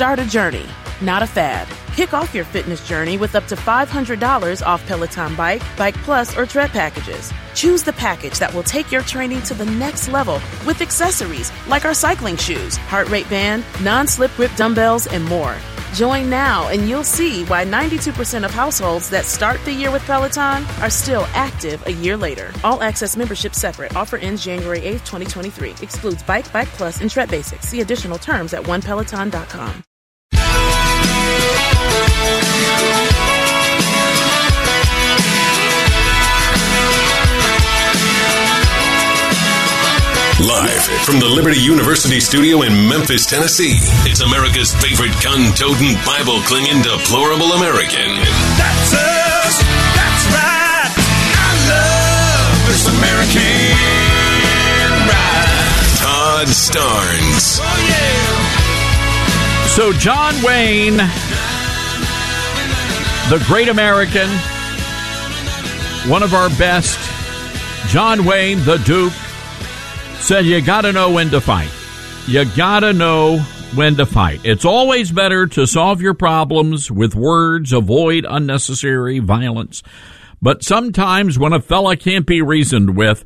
Start a journey, not a fad. Kick off your fitness journey with up to $500 off Peloton Bike, Bike Plus, or Tread packages. Choose the package that will take your training to the next level with accessories like our cycling shoes, heart rate band, non-slip grip dumbbells, and more. Join now and you'll see why 92% of households that start the year with Peloton are still active a year later. All access membership separate. Offer ends January 8th, 2023. Excludes Bike, Bike Plus, and Tread Basics. See additional terms at onepeloton.com. Live from the Liberty University studio in Memphis, Tennessee, it's America's favorite gun-toting, Bible-clinging, deplorable American. That's us. That's right. I love this American ride. Todd Starnes. Oh, yeah. So John Wayne, the great American, one of our best, John Wayne, the Duke, said you got to know when to fight. You got to know when to fight. It's always better to solve your problems with words, avoid unnecessary violence. But sometimes when a fella can't be reasoned with,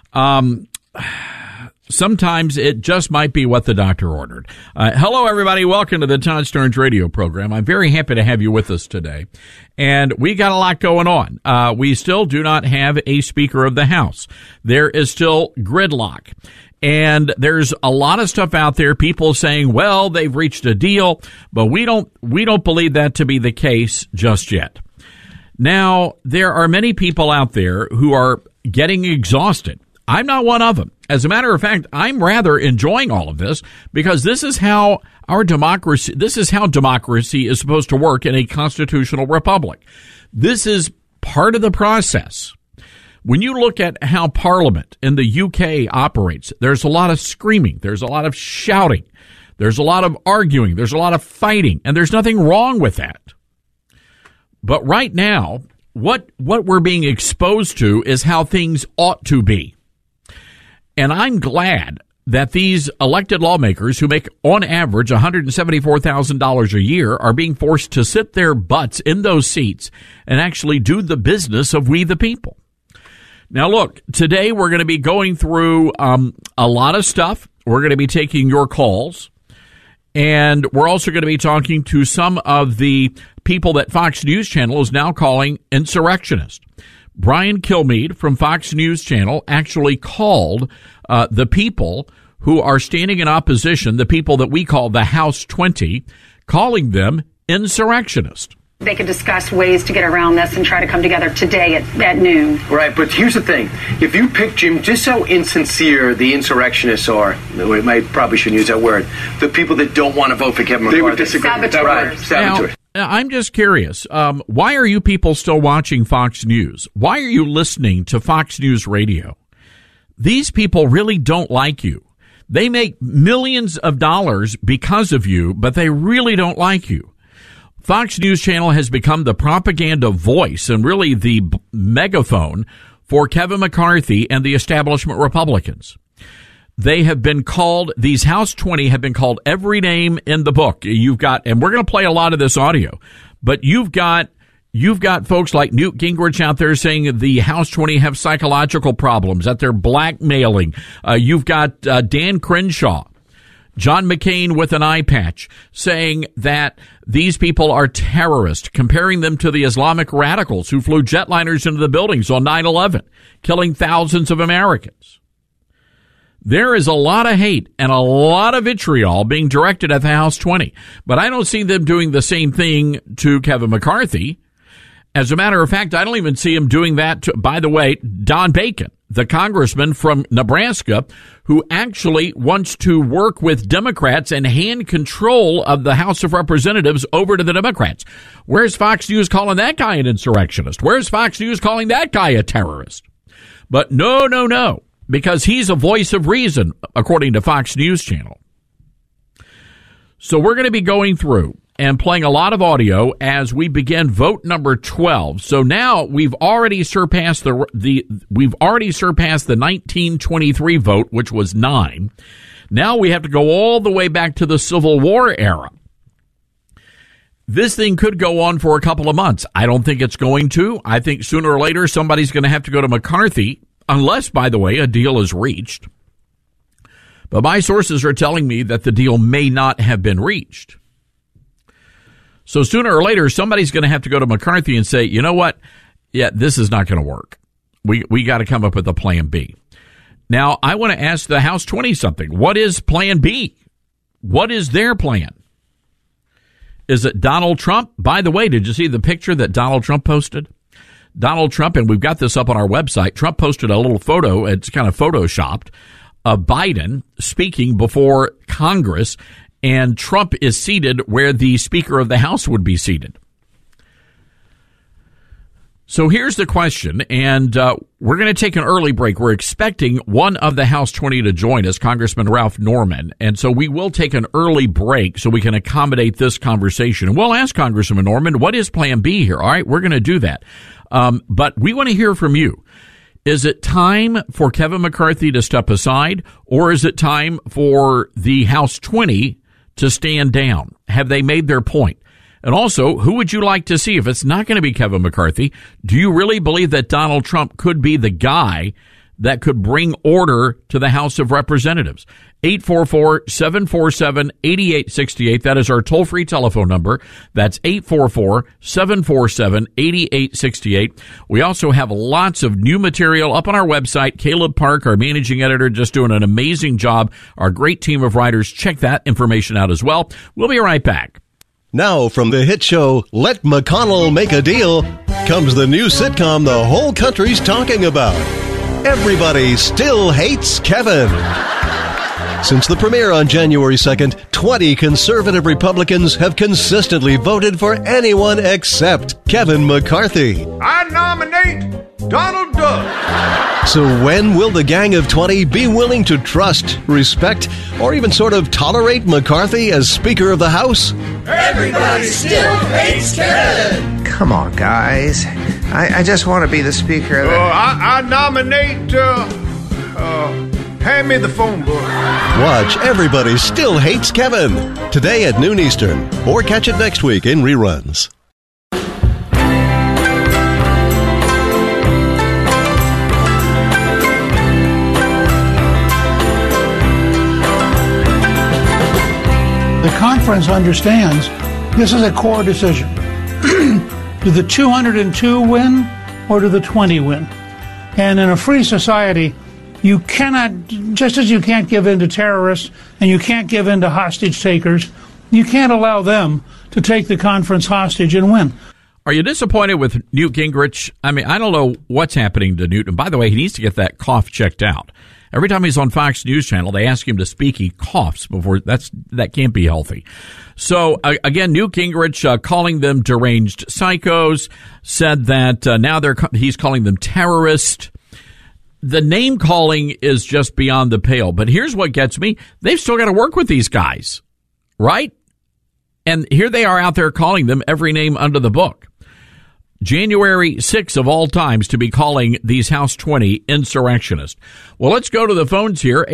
sometimes it just might be what the doctor ordered. Hello, everybody. Welcome to the Todd Starnes radio program. I'm very happy to have you with us today. And we got a lot going on. We still do not have a Speaker of the House. There is still gridlock. And there's a lot of stuff out there, people saying, well, they've reached a deal, but we don't believe that to be the case just yet. Now, there are many people out there who are getting exhausted. I'm not one of them. As a matter of fact, I'm rather enjoying all of this because this is how democracy is supposed to work in a constitutional republic. This is part of the process. When you look at how Parliament in the UK operates, there's a lot of screaming, there's a lot of shouting, there's a lot of arguing, there's a lot of fighting, and there's nothing wrong with that. But right now, what we're being exposed to is how things ought to be. And I'm glad that these elected lawmakers who make, on average, $174,000 a year are being forced to sit their butts in those seats and actually do the business of we the people. Now, look, today we're going to be going through a lot of stuff. We're going to be taking your calls. And we're also going to be talking to some of the people that Fox News Channel is now calling insurrectionists. Brian Kilmeade from Fox News Channel actually called the people who are standing in opposition, the people that we call the House 20, calling them insurrectionists. They could discuss ways to get around this and try to come together today at noon. Right, but here's the thing. If you pick, Jim, just so insincere the insurrectionists are, I probably shouldn't use that word, the people that don't want to vote for Kevin McCarthy. They would disagree with that. Right, saboteurs. Now, I'm just curious. Why are you people still watching Fox News? Why are you listening to Fox News Radio? These people really don't like you. They make millions of dollars because of you, but they really don't like you. Fox News Channel has become the propaganda voice and really the megaphone for Kevin McCarthy and the establishment Republicans. They have been called, these House 20 have been called every name in the book. You've got, and we're going to play a lot of this audio, but you've got folks like Newt Gingrich out there saying the House 20 have psychological problems, that they're blackmailing. You've got Dan Crenshaw, John McCain with an eye patch, saying that these people are terrorists, comparing them to the Islamic radicals who flew jetliners into the buildings on 9/11, killing thousands of Americans. There is a lot of hate and a lot of vitriol being directed at the House 20, but I don't see them doing the same thing to Kevin McCarthy. As a matter of fact, I don't even see him doing that to, by the way, Don Bacon, the congressman from Nebraska, who actually wants to work with Democrats and hand control of the House of Representatives over to the Democrats. Where's Fox News calling that guy an insurrectionist? Where's Fox News calling that guy a terrorist? But no, because he's a voice of reason, according to Fox News Channel. So we're going to be going through and playing a lot of audio as we begin vote number 12. So now we've already surpassed the 1923 vote, which was 9. Now we have to go all the way back to the Civil War era. This thing could go on for a couple of months. I don't think it's going to. I think sooner or later somebody's going to have to go to McCarthy, unless, by the way, a deal is reached. But my sources are telling me that the deal may not have been reached. So sooner or later, somebody's going to have to go to McCarthy and say, you know what? Yeah, this is not going to work. We got to come up with a plan B. Now, I want to ask the House 20 something. What is plan B? What is their plan? Is it Donald Trump? By the way, did you see the picture that Donald Trump posted? Donald Trump, and we've got this up on our website, Trump posted a little photo, it's kind of photoshopped, of Biden speaking before Congress, and Trump is seated where the Speaker of the House would be seated. So here's the question, and we're going to take an early break. We're expecting one of the House 20 to join us, Congressman Ralph Norman, and so we will take an early break so we can accommodate this conversation. And we'll ask Congressman Norman, what is Plan B here? All right, we're going to do that. But we want to hear from you. Is it time for Kevin McCarthy to step aside, or is it time for the House 20 to stand down? Have they made their point? And also, who would you like to see? If it's not going to be Kevin McCarthy, do you really believe that Donald Trump could be the guy that could bring order to the House of Representatives? 844-747-8868. That is our toll-free telephone number. That's 844-747-8868. We also have lots of new material up on our website. Caleb Park, our managing editor, just doing an amazing job. Our great team of writers. Check that information out as well. We'll be right back. Now, from the hit show Let McConnell Make a Deal, comes the new sitcom the whole country's talking about. Everybody Still Hates Kevin. Since the premiere on January 2nd, 20 conservative Republicans have consistently voted for anyone except Kevin McCarthy. I nominate Donald Duck. So when will the gang of 20 be willing to trust, respect, or even sort of tolerate McCarthy as Speaker of the House? Everybody still hates Kevin. Come on, guys. I just want to be the Speaker of the... I nominate, hand me the phone book. Watch Everybody Still Hates Kevin today at noon Eastern, or catch it next week in reruns. The conference understands this is a core decision. Do the 202 win or do the 20 win? And in a free society, you cannot, just as you can't give in to terrorists and you can't give in to hostage takers, you can't allow them to take the conference hostage and win. Are you disappointed with Newt Gingrich? I mean, I don't know what's happening to Newt. And by the way, he needs to get that cough checked out. Every time he's on Fox News Channel, they ask him to speak. He coughs before. That can't be healthy. So again, Newt Gingrich calling them deranged psychos, said that now he's calling them terrorists. The name calling is just beyond the pale. But here's what gets me: they've still got to work with these guys, right? And here they are out there calling them every name under the book. January 6th of all times to be calling these House 20 insurrectionists. Well, let's go to the phones here.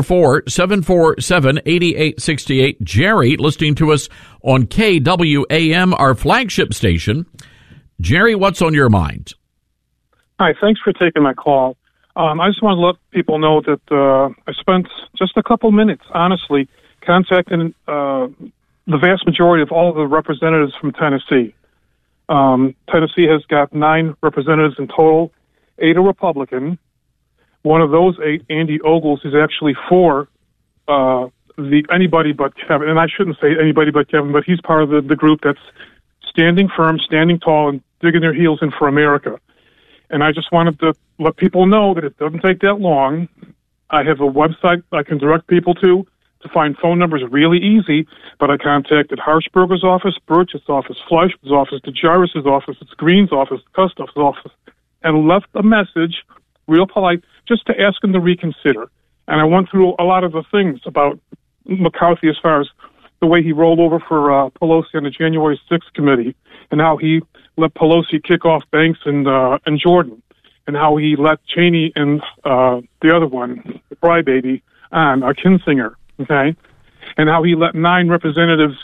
844-747-8868. Jerry, listening to us on KWAM, our flagship station. Jerry, what's on your mind? Hi, thanks for taking my call. I just want to let people know that I spent just a couple minutes, honestly, contacting the vast majority of all the representatives from Tennessee. Tennessee has got 9 representatives in total, 8 are Republican. One of those 8, Andy Ogles, is actually for the anybody but Kevin. And I shouldn't say anybody but Kevin, but he's part of the group that's standing firm, standing tall, and digging their heels in for America. And I just wanted to let people know that it doesn't take that long. I have a website I can direct people to find phone numbers really easy, but I contacted Harshberger's office, Birch's office, Fleischman's office, DeGiris' office, Green's office, Kustoff's office, and left a message, real polite, just to ask them to reconsider. And I went through a lot of the things about McCarthy as far as the way he rolled over for Pelosi on the January 6th committee, and how he let Pelosi kick off Banks and Jordan, and how he let Cheney and the other one, the crybaby, on Kinzinger. Okay, and how he let 9 representatives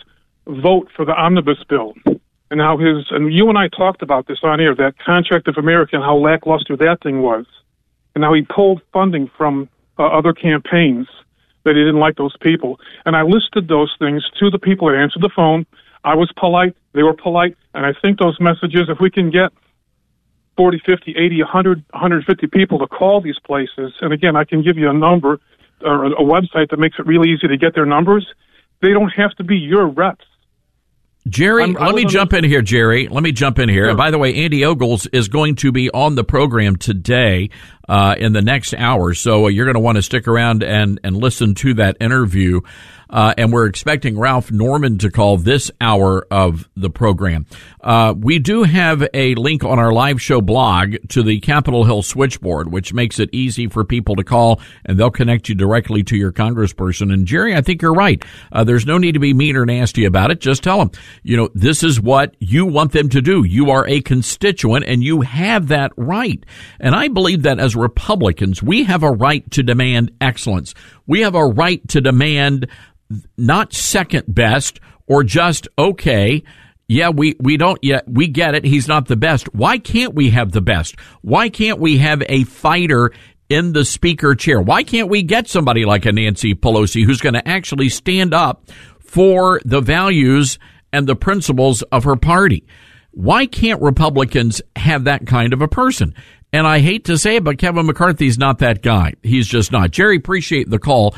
vote for the omnibus bill. And how and you and I talked about this on air, that Contract of America and how lackluster that thing was. And how he pulled funding from other campaigns, that he didn't like those people. And I listed those things to the people that answered the phone. I was polite, they were polite, and I think those messages, if we can get 40, 50, 80, 100, 150 people to call these places, and again, I can give you a number or a website that makes it really easy to get their numbers. They don't have to be your reps. Jerry, let me jump in here, Jerry. Let me jump in here. Sure. And by the way, Andy Ogles is going to be on the program today in the next hour, so you're going to want to stick around and listen to that interview. And we're expecting Ralph Norman to call this hour of the program. We do have a link on our live show blog to the Capitol Hill switchboard, which makes it easy for people to call, and they'll connect you directly to your congressperson. And Jerry, I think you're right. There's no need to be mean or nasty about it. Just tell them, this is what you want them to do. You are a constituent, and you have that right. And I believe that as Republicans, we have a right to demand excellence. We have a right to demand not second best or just okay. Yeah, we don't yet. We get it. He's not the best. Why can't we have the best? Why can't we have a fighter in the speaker chair? Why can't we get somebody like a Nancy Pelosi who's going to actually stand up for the values and the principles of her party? Why can't Republicans have that kind of a person? And I hate to say it, but Kevin McCarthy's not that guy. He's just not. Jerry, appreciate the call.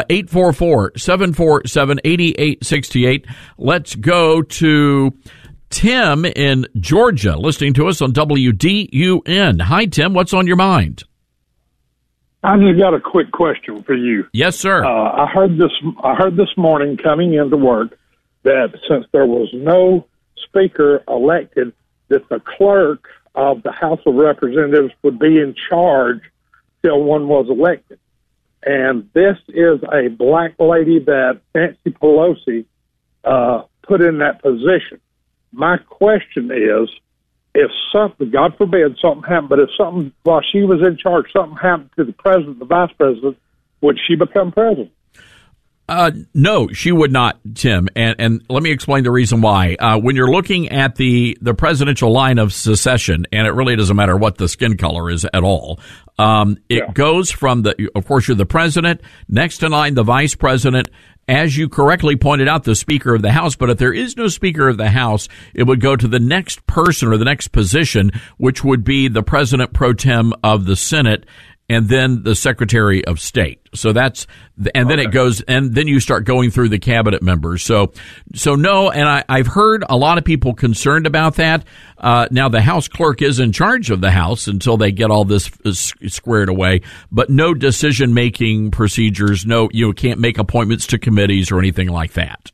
844-747-8868. Let's go to Tim in Georgia, listening to us on WDUN. Hi, Tim. What's on your mind? I just got a quick question for you. Yes, sir. I heard this morning coming into work that since there was no speaker elected, that the clerk of the House of Representatives would be in charge till one was elected. And this is a black lady that Nancy Pelosi put in that position. My question is, if something, God forbid, something happened, but if something, while she was in charge, something happened to the president, the vice president, would she become president? No, she would not, Tim. And let me explain the reason why. When you're looking at the presidential line of succession, and it really doesn't matter what the skin color is at all, it goes from of course, you're the president, next in line, the vice president, as you correctly pointed out, the Speaker of the House. But if there is no Speaker of the House, it would go to the next person or the next position, which would be the President pro tem of the Senate, and then the Secretary of State. So then it goes, and then you start going through the cabinet members. So no, and I've heard a lot of people concerned about that. Now the House clerk is in charge of the House until they get all this squared away, but no decision-making procedures, no, you can't make appointments to committees or anything like that.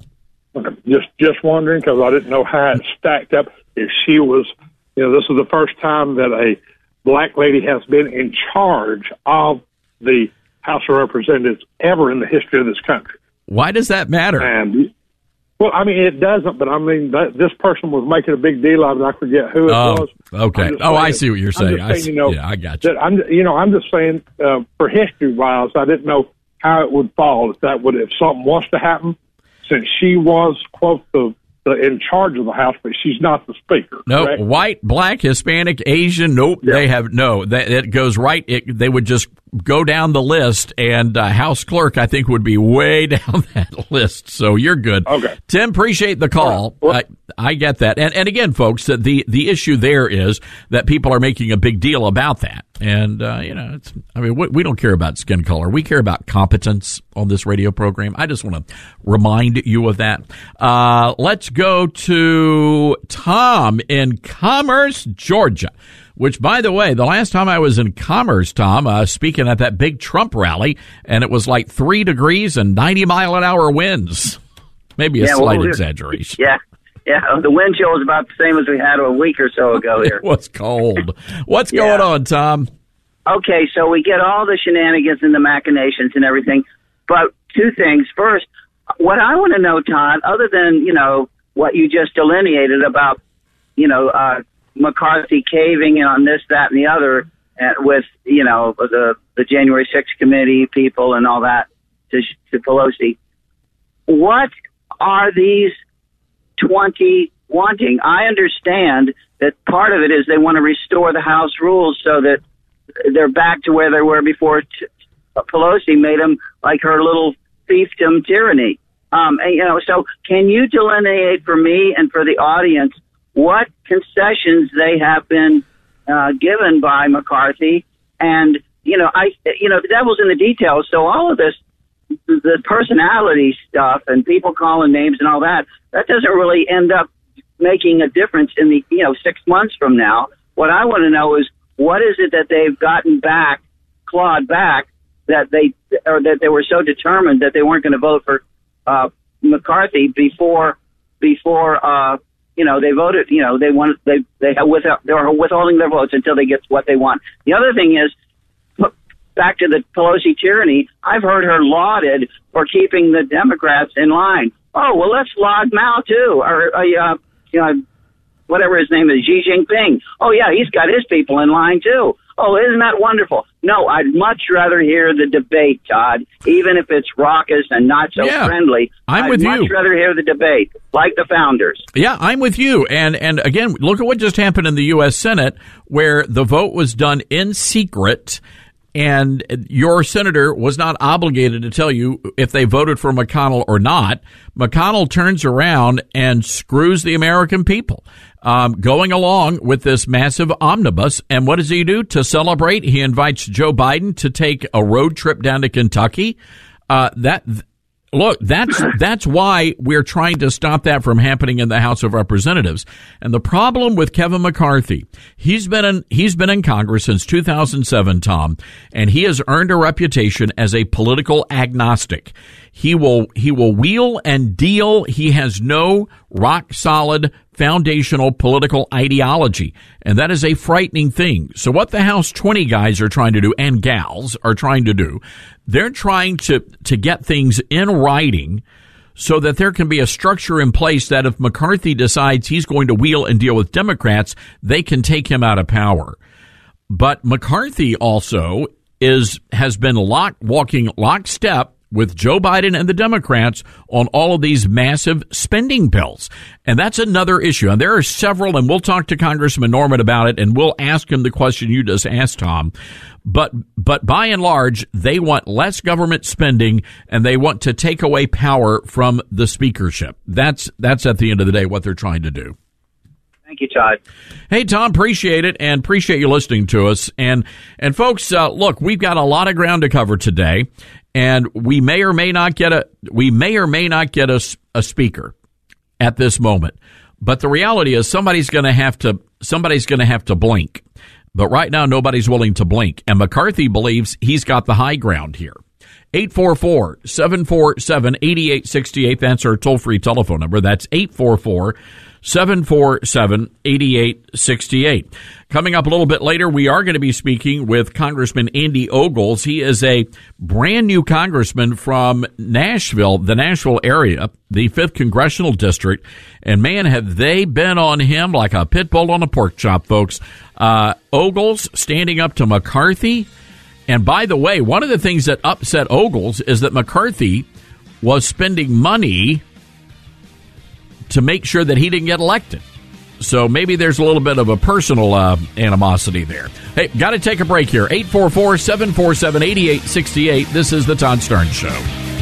Just wondering, because I didn't know how it stacked up. If she was, this is the first time that a black lady has been in charge of the House of Representatives ever in the history of this country. Why does that matter? And, well, I mean, it doesn't, but I mean, this person was making a big deal of it. I forget who it was. Okay. I see what you're saying. I got you. I'm just saying, for history-wise, I didn't know how it would fall. If something was to happen, since she was, quote, in charge of the House, but she's not the Speaker. No, correct? White, black, Hispanic, Asian. Nope, They have no. It goes right. They would just go down the list, and House Clerk, I think, would be way down that list. So you're good. Okay, Tim, appreciate the call. I get that, and again, folks, the issue there is that people are making a big deal about that, and we don't care about skin color. We care about competence on this radio program. I just want to remind you of that. Let's go to Tom in Commerce, Georgia, which, by the way, the last time I was in Commerce, Tom, speaking at that big Trump rally, and it was like 3 degrees and 90-mile-an-hour winds. Maybe a slight exaggeration. Yeah, the wind chill was about the same as we had a week or so ago here. It was cold. What's going on, Tom? Okay, so we get all the shenanigans and the machinations and everything, but 2 things. First, what I want to know, Todd, other than, what you just delineated about, McCarthy caving in on this, that, and the other with, the January 6th committee people and all that to Pelosi, what are these 20 wanting? I understand that part of it is they want to restore the House rules so that they're back to where they were before Pelosi made them like her little fiefdom tyranny. So can you delineate for me and for the audience what concessions they have been given by McCarthy? And, the devil's in the details. So all of this, the personality stuff and people calling names and all that doesn't really end up making a difference in the, 6 months from now. What I want to know is what is it that they've gotten back, clawed back, that they were so determined that they weren't going to vote for McCarthy before they voted. They were withholding their votes until they get what they want. The other thing is, back to the Pelosi tyranny, I've heard her lauded for keeping the Democrats in line. Oh, well, let's laud Mao too, or whatever his name is, Xi Jinping. Oh yeah, he's got his people in line too. Oh, isn't that wonderful? No, I'd much rather hear the debate, Todd, even if it's raucous and not so friendly. I'd much rather hear the debate, like the founders. Yeah, I'm with you. And again, look at what just happened in the U.S. Senate, where the vote was done in secret, and your senator was not obligated to tell you if they voted for McConnell or not. McConnell turns around and screws the American people, going along with this massive omnibus. And what does he do to celebrate? He invites Joe Biden to take a road trip down to Kentucky. Look, that's why we're trying to stop that from happening in the House of Representatives. And the problem with Kevin McCarthy, he's been in Congress since 2007, Tom, and he has earned a reputation as a political agnostic. He will wheel and deal. He has no rock solid foundational political ideology, and that is a frightening thing. So what the House 20 guys are trying to do, and gals are trying to do, they're trying to get things in writing so that there can be a structure in place that if McCarthy decides he's going to wheel and deal with Democrats, they can take him out of power. But McCarthy also has been walking lockstep with Joe Biden and the Democrats on all of these massive spending bills. And that's another issue. And there are several, and we'll talk to Congressman Norman about it, and we'll ask him the question you just asked, Tom. But by and large, they want less government spending, and they want to take away power from the speakership. That's at the end of the day what they're trying to do. Thank you, Todd. Hey, Tom, appreciate it, and appreciate you listening to us. And folks, look, we've got a lot of ground to cover today. And we may or may not get a speaker at this moment. But the reality is somebody's going to have to blink. But right now nobody's willing to blink, and McCarthy believes he's got the high ground here. 844-747-8868. That's our toll-free telephone number. That's 844-747-8868. Coming up a little bit later, we are going to be speaking with Congressman Andy Ogles. He is a brand new congressman from Nashville, the Nashville area, the 5th Congressional District. And man, have they been on him like a pit bull on a pork chop, folks. Ogles standing up to McCarthy. And by the way, one of the things that upset Ogles is that McCarthy was spending money to make sure that he didn't get elected. So maybe there's a little bit of a personal animosity there. Hey, got to take a break here. 844-747-8868. This is the Todd Starnes Show.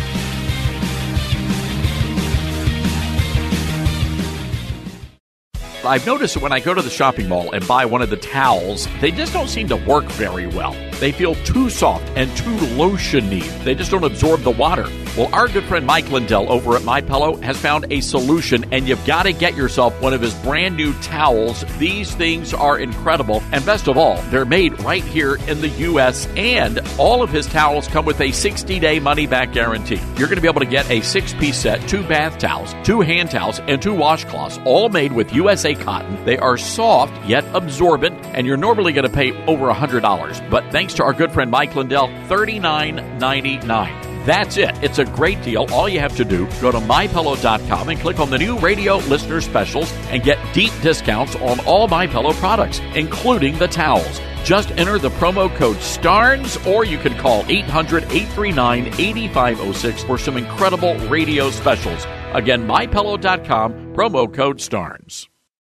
I've noticed that when I go to the shopping mall and buy one of the towels, they just don't seem to work very well. They feel too soft and too lotiony. They just don't absorb the water. Well, our good friend Mike Lindell over at MyPillow has found a solution, and you've got to get yourself one of his brand new towels. These things are incredible, and best of all, they're made right here in the U.S., and all of his towels come with a 60-day money-back guarantee. You're going to be able to get a 6-piece set, 2 bath towels, 2 hand towels, and 2 washcloths, all made with USA cotton. They are soft yet absorbent, and you're normally going to pay over $100. But thanks to our good friend Mike Lindell, $39.99. That's it. It's a great deal. All you have to do, go to MyPillow.com and click on the new radio listener specials and get deep discounts on all MyPillow products, including the towels. Just enter the promo code STARNS, or you can call 800-839-8506 for some incredible radio specials. Again, MyPillow.com, promo code STARNS.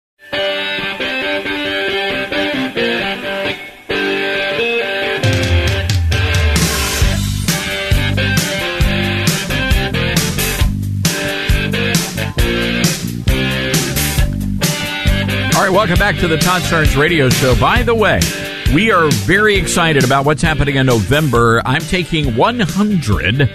All right, welcome back to the Todd Starnes Radio Show. By the way, we are very excited about what's happening in November. I'm taking 100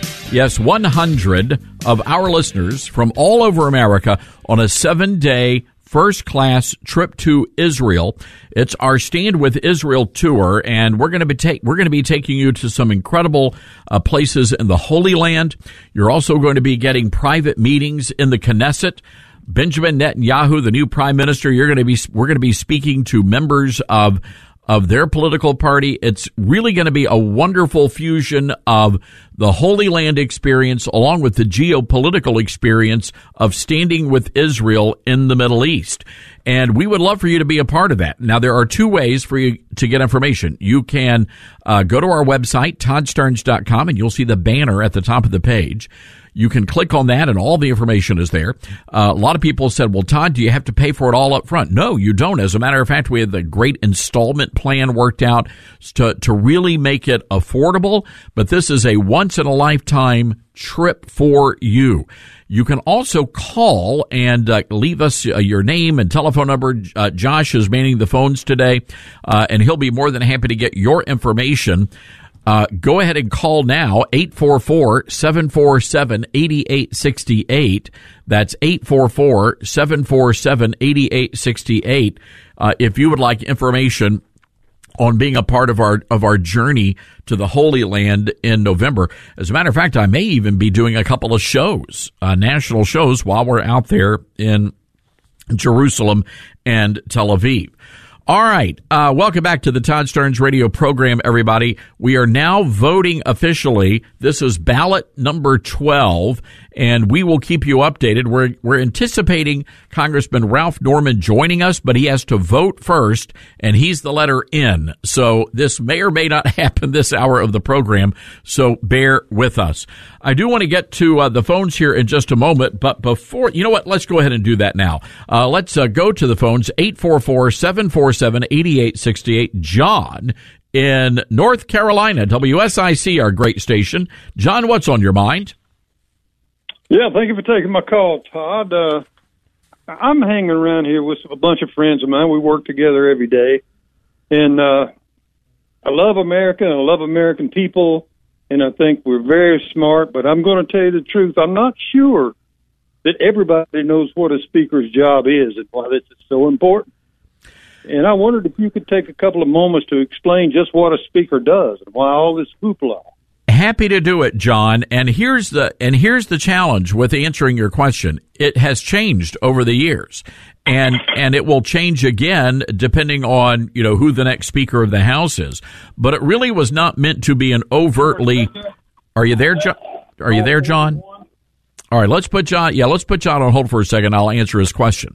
of our listeners from all over America on a 7-day first-class trip to Israel. It's our Stand with Israel tour, and we're going to be taking you to some incredible places in the Holy Land. You're also going to be getting private meetings in the Knesset. Benjamin Netanyahu, the new prime minister, we're going to be speaking to members of their political party. It's really going to be a wonderful fusion of the Holy Land experience along with the geopolitical experience of standing with Israel in the Middle East. And we would love for you to be a part of that. Now, there are two ways for you to get information. You can go to our website, toddstarnes.com, and you'll see the banner at the top of the page. You can click on that, and all the information is there. A lot of people said, well, Todd, do you have to pay for it all up front? No, you don't. As a matter of fact, we have the great installment plan worked out to really make it affordable, but this is a once-in-a-lifetime trip for you. You can also call and leave us your name and telephone number. Josh is manning the phones today, and he'll be more than happy to get your information. Go ahead and call now, 844-747-8868. That's 844-747-8868. If you would like information on being a part of our journey to the Holy Land in November. As a matter of fact, I may even be doing a couple of shows, national shows, while we're out there in Jerusalem and Tel Aviv. All right. Welcome back to the Todd Starnes Radio program, everybody. We are now voting officially. This is ballot number 12, and we will keep you updated. We're anticipating Congressman Ralph Norman joining us, but he has to vote first, and he's the letter N. So this may or may not happen this hour of the program, so bear with us. I do want to get to the phones here in just a moment, but before, you know what, let's go ahead and do that now. Let's go to the phones, 844-747-8868. John in North Carolina, WSIC, our great station. John, what's on your mind? Yeah, thank you for taking my call, Todd. I'm hanging around here with a bunch of friends of mine. We work together every day, and I love America, and I love American people, and I think we're very smart, but I'm going to tell you the truth. I'm not sure that everybody knows what a speaker's job is and why this is so important. And I wondered if you could take a couple of moments to explain just what a speaker does and why all this hoopla. Happy to do it, John. And here's the challenge with answering your question. It has changed over the years, and it will change again depending on, you know, who the next Speaker of the House is. But it really was not meant to be an overtly. Are you there, John? Are you there, John? All right, let's put John. Yeah, let's put John on hold for a second. I'll answer his question.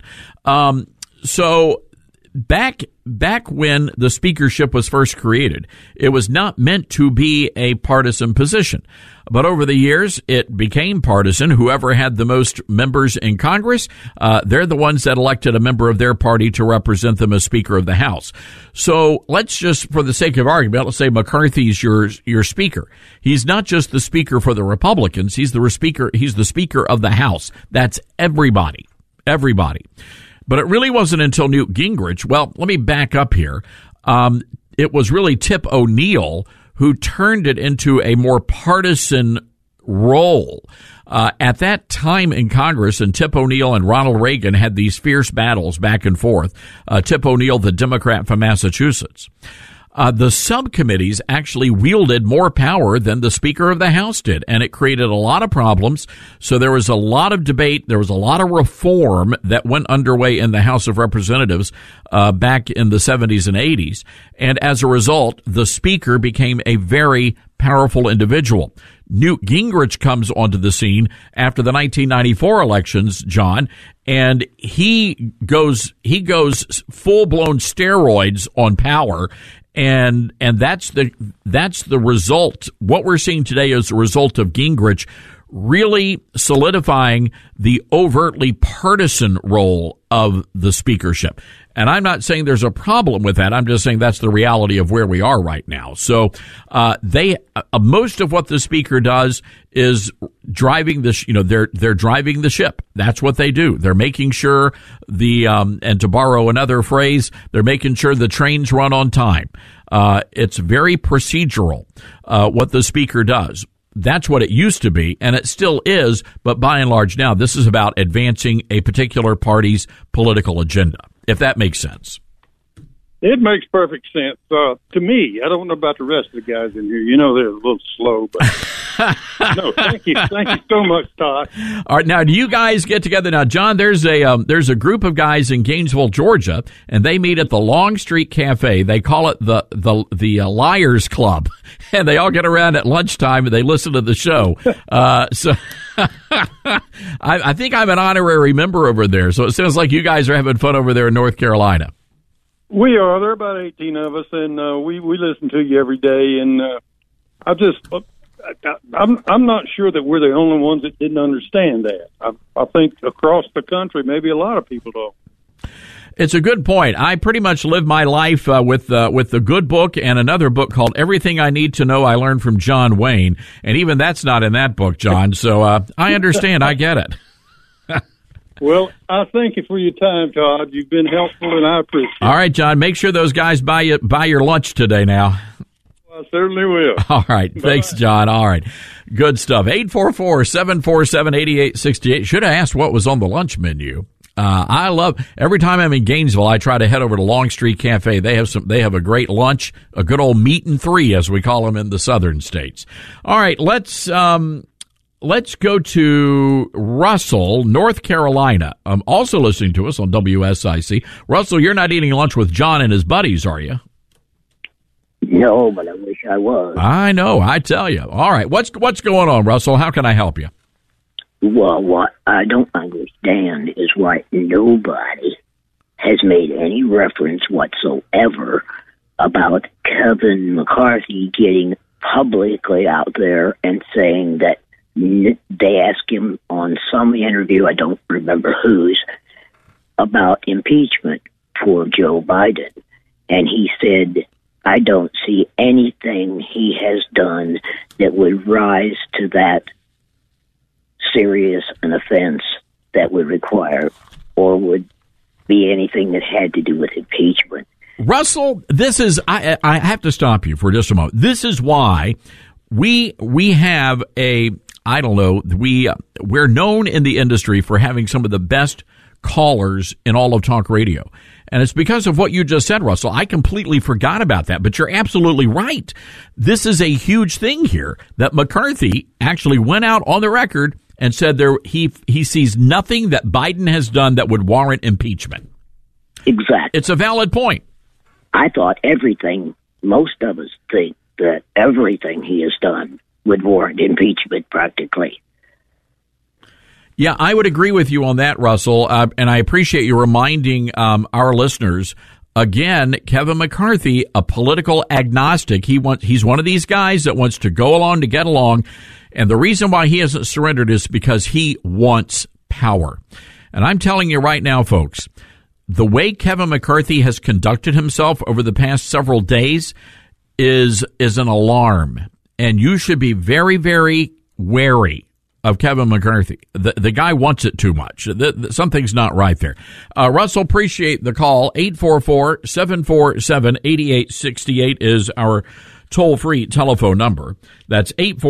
So back when the speakership was first created, it was not meant to be a partisan position. But over the years, it became partisan. Whoever had the most members in Congress, they're the ones that elected a member of their party to represent them as Speaker of the House. So let's just, for the sake of argument, let's say McCarthy's your speaker. He's not just the speaker for the Republicans. He's the speaker of the House. That's everybody. Everybody. But it really wasn't until Newt Gingrich. Well, let me back up here. It was really Tip O'Neill who turned it into a more partisan role. At that time in Congress, and Tip O'Neill and Ronald Reagan had these fierce battles back and forth. Tip O'Neill, the Democrat from Massachusetts. The subcommittees actually wielded more power than the Speaker of the House did, and it created a lot of problems. So there was a lot of debate. There was a lot of reform that went underway in the House of Representatives back in the 70s and 80s. And as a result, the Speaker became a very powerful individual. Newt Gingrich comes onto the scene after the 1994 elections, John, and he goes full-blown steroids on power. And that's the result. What we're seeing today is the result of Gingrich really solidifying the overtly partisan role of the speakership. And I'm not saying there's a problem with that. I'm just saying that's the reality of where we are right now. So most of what the speaker does is driving the they're driving the ship. That's what they do. They're making sure and to borrow another phrase, they're making sure the trains run on time. It's very procedural what the speaker does. That's what it used to be, and it still is, but by and large now, this is about advancing a particular party's political agenda, if that makes sense. It makes perfect sense to me. I don't know about the rest of the guys in here. You know, they're a little slow, but no, thank you so much, Todd. All right, now do you guys get together now, John? There's a group of guys in Gainesville, Georgia, and they meet at the Long Street Cafe. They call it the Liars Club, and they all get around at lunchtime and they listen to the show. So I think I'm an honorary member over there. So it sounds like you guys are having fun over there in North Carolina. We are. There are about 18 of us, and we listen to you every day. And I'm not sure that we're the only ones that didn't understand that. I think across the country, maybe a lot of people don't. It's a good point. I pretty much live my life with the good book and another book called Everything I Need to Know I Learned from John Wayne, and even that's not in that book, John. So I understand. I get it. Well, I thank you for your time, Todd. You've been helpful, and I appreciate it. All right, John, make sure those guys buy your lunch today now. I certainly will. All right. Bye. Thanks, John. All right. Good stuff. 844-747-8868. Should have asked what was on the lunch menu. I love every time I'm in Gainesville, I try to head over to Long Street Cafe. They have a great lunch, a good old meat and three, as we call them in the southern states. All right. Let's go to Russell, North Carolina. Also listening to us on WSIC. Russell, you're not eating lunch with John and his buddies, are you? No, but I wish I was. I know. I tell you. All right. What's going on, Russell? How can I help you? Well, what I don't understand is why nobody has made any reference whatsoever about Kevin McCarthy getting publicly out there and saying that they asked him on some interview, I don't remember whose, about impeachment for Joe Biden. And he said, I don't see anything he has done that would rise to that serious an offense that would require or would be anything that had to do with impeachment. Russell, this is, I have to stop you for just a moment. This is why we have I don't know, we're known in the industry for having some of the best callers in all of talk radio. And it's because of what you just said, Russell. I completely forgot about that, but you're absolutely right. This is a huge thing here that McCarthy actually went out on the record and said he sees nothing that Biden has done that would warrant impeachment. Exactly. It's a valid point. I thought most of us think that everything he has done would warrant impeachment practically. Yeah, I would agree with you on that, Russell, and I appreciate you reminding our listeners. Again, Kevin McCarthy, a political agnostic, he's one of these guys that wants to go along to get along, and the reason why he hasn't surrendered is because he wants power. And I'm telling you right now, folks, the way Kevin McCarthy has conducted himself over the past several days is an alarm, and you should be very, very wary of Kevin McCarthy. The guy wants it too much. Something's not right there. Russell, appreciate the call. 844-747-8868 is our toll-free telephone number. That's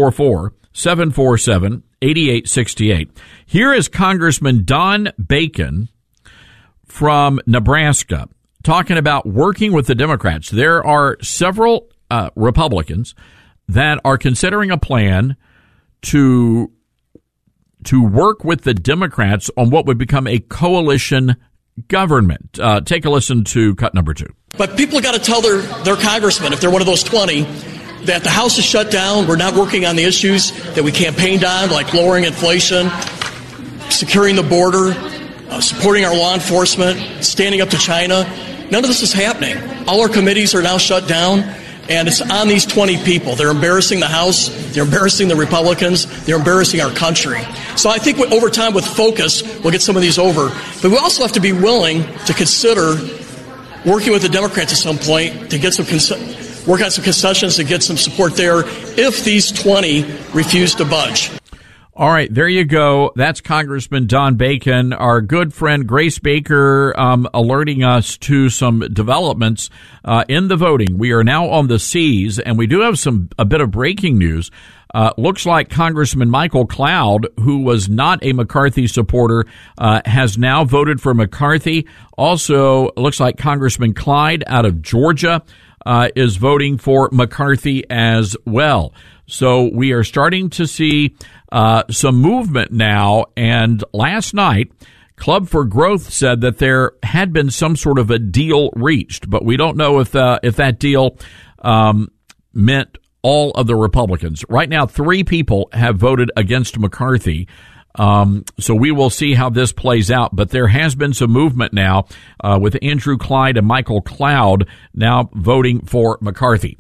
844-747-8868. Here is Congressman Don Bacon from Nebraska talking about working with the Democrats. There are several Republicans that are considering a plan to work with the Democrats on what would become a coalition government. Take a listen to cut number 2. But people got to tell their congressmen, if they're one of those 20, that the House is shut down, we're not working on the issues that we campaigned on, like lowering inflation, securing the border, supporting our law enforcement, standing up to China. None of this is happening. All our committees are now shut down. And it's on these 20 people. They're embarrassing the House. They're embarrassing the Republicans. They're embarrassing our country. So I think over time, with focus, we'll get some of these over. But we also have to be willing to consider working with the Democrats at some point to get some work on some concessions to get some support there if these 20 refuse to budge. All right, there you go. That's Congressman Don Bacon. Our good friend Grace Baker alerting us to some developments in the voting. We are now on the C's, and we do have a bit of breaking news. Looks like Congressman Michael Cloud, who was not a McCarthy supporter, has now voted for McCarthy. Also, looks like Congressman Clyde out of Georgia is voting for McCarthy as well. So we are starting to see some movement now. And last night, Club for Growth said that there had been some sort of a deal reached, but we don't know if that deal meant all of the Republicans. Right now, 3 people have voted against McCarthy. So we will see how this plays out, but there has been some movement now, with Andrew Clyde and Michael Cloud now voting for McCarthy.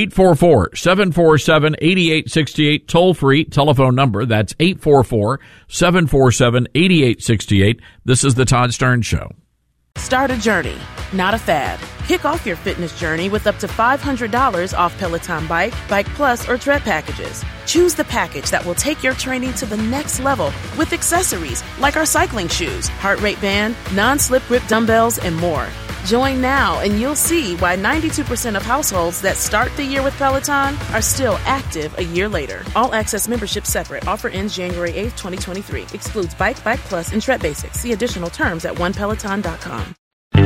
844-747-8868, toll free telephone number. That's 844-747-8868. This is the Todd Stern Show. Start a journey, not a fad. Kick off your fitness journey with up to $500 off Peloton Bike, Bike Plus, or Tread packages. Choose the package that will take your training to the next level with accessories like our cycling shoes, heart rate band, non-slip grip dumbbells, and more. Join now and you'll see why 92% of households that start the year with Peloton are still active a year later. All access membership separate. Offer ends January 8th, 2023. Excludes Bike, Bike Plus, and Tread Basics. See additional terms at onepeloton.com.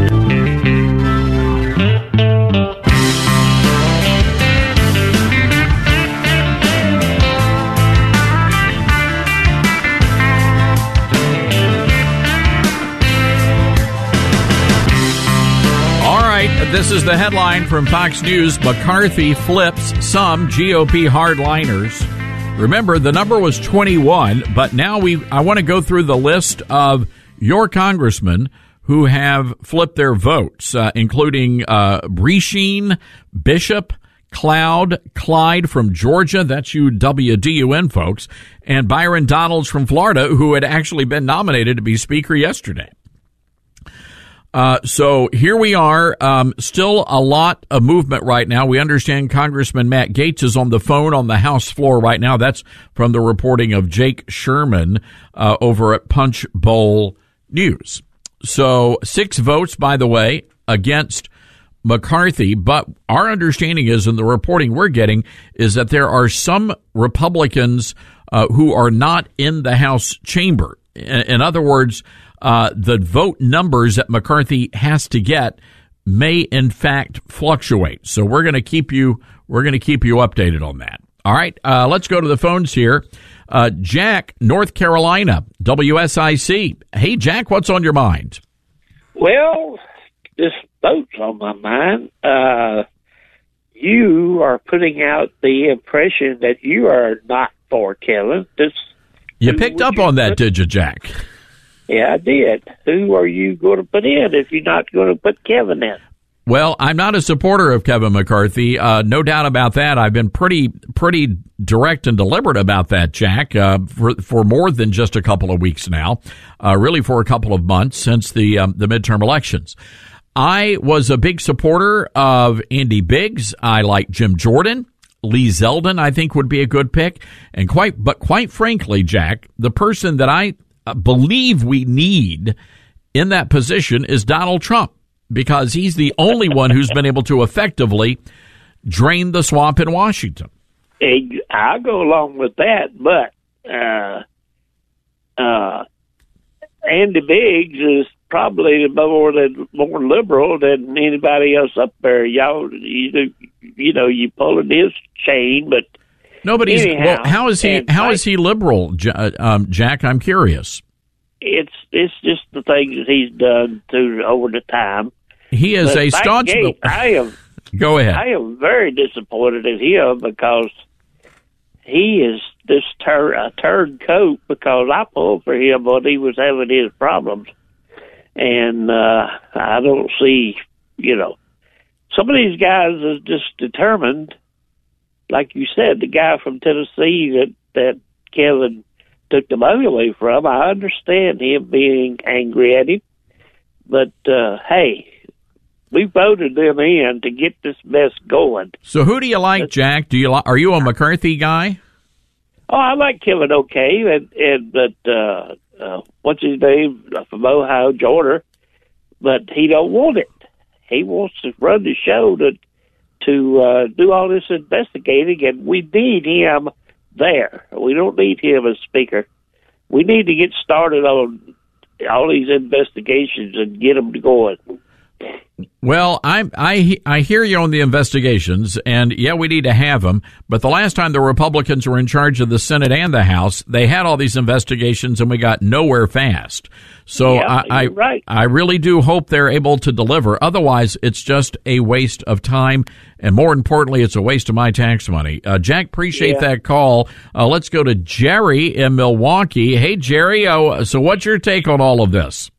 This is the headline from Fox News. McCarthy flips some GOP hardliners. Remember, the number was 21, but now I want to go through the list of your congressmen who have flipped their votes, including Brecheen, Bishop, Cloud, Clyde from Georgia, that's you WDUN folks, and Byron Donalds from Florida, who had actually been nominated to be Speaker yesterday. So here we are, still a lot of movement right now. We understand Congressman Matt Gaetz is on the phone on the House floor right now. That's from the reporting of Jake Sherman, over at Punch Bowl News. So 6 votes, by the way, against McCarthy. But our understanding is, and the reporting we're getting, is that there are some Republicans, who are not in the House chamber. In other words, the vote numbers that McCarthy has to get may in fact fluctuate. So we're going to keep you updated on that. All right. Let's go to the phones here. Jack, North Carolina, WSIC. Hey, Jack, what's on your mind? Well, this vote's on my mind. You are putting out the impression that you are not for Kevin. You picked up on that, did you, Jack? Yeah, I did. Who are you going to put in if you're not going to put Kevin in? Well, I'm not a supporter of Kevin McCarthy. No doubt about that. I've been pretty direct and deliberate about that, Jack, for more than just a couple of weeks now, really for a couple of months since the midterm elections. I was a big supporter of Andy Biggs. I like Jim Jordan. Lee Zeldin, I think, would be a good pick. But quite frankly, Jack, the person that I believe we need in that position is Donald Trump, because he's the only one who's been able to effectively drain the swamp in Washington. I'll go along with that, but Andy Biggs is probably more liberal than anybody else up there. Y'all, you pulling his chain, but nobody's. Well, how is he liberal, Jack? I'm curious. It's just the things that he's done over the time. He is a staunch. Go ahead. I am very disappointed in him because he is this turncoat. Because I pulled for him when he was having his problems, and I don't see, some of these guys are just determined, like you said, the guy from Tennessee that Kevin took the money away from. I understand him being angry at him, but hey, we voted them in to get this mess going. So who do you like, Jack? Are you a McCarthy guy? Oh, I like Kevin but what's his name from Ohio, Jordan, but he don't want it. He wants to run the show to do all this investigating, and we need him there. We don't need him as speaker. We need to get started on all these investigations and get them going. Well, I hear you on the investigations, and yeah, we need to have them. But the last time the Republicans were in charge of the Senate and the House, they had all these investigations, and we got nowhere fast. So yeah, I really do hope they're able to deliver. Otherwise, it's just a waste of time, and more importantly, it's a waste of my tax money. Jack, appreciate that call. Let's go to Jerry in Milwaukee. Hey, Jerry. So what's your take on all of this?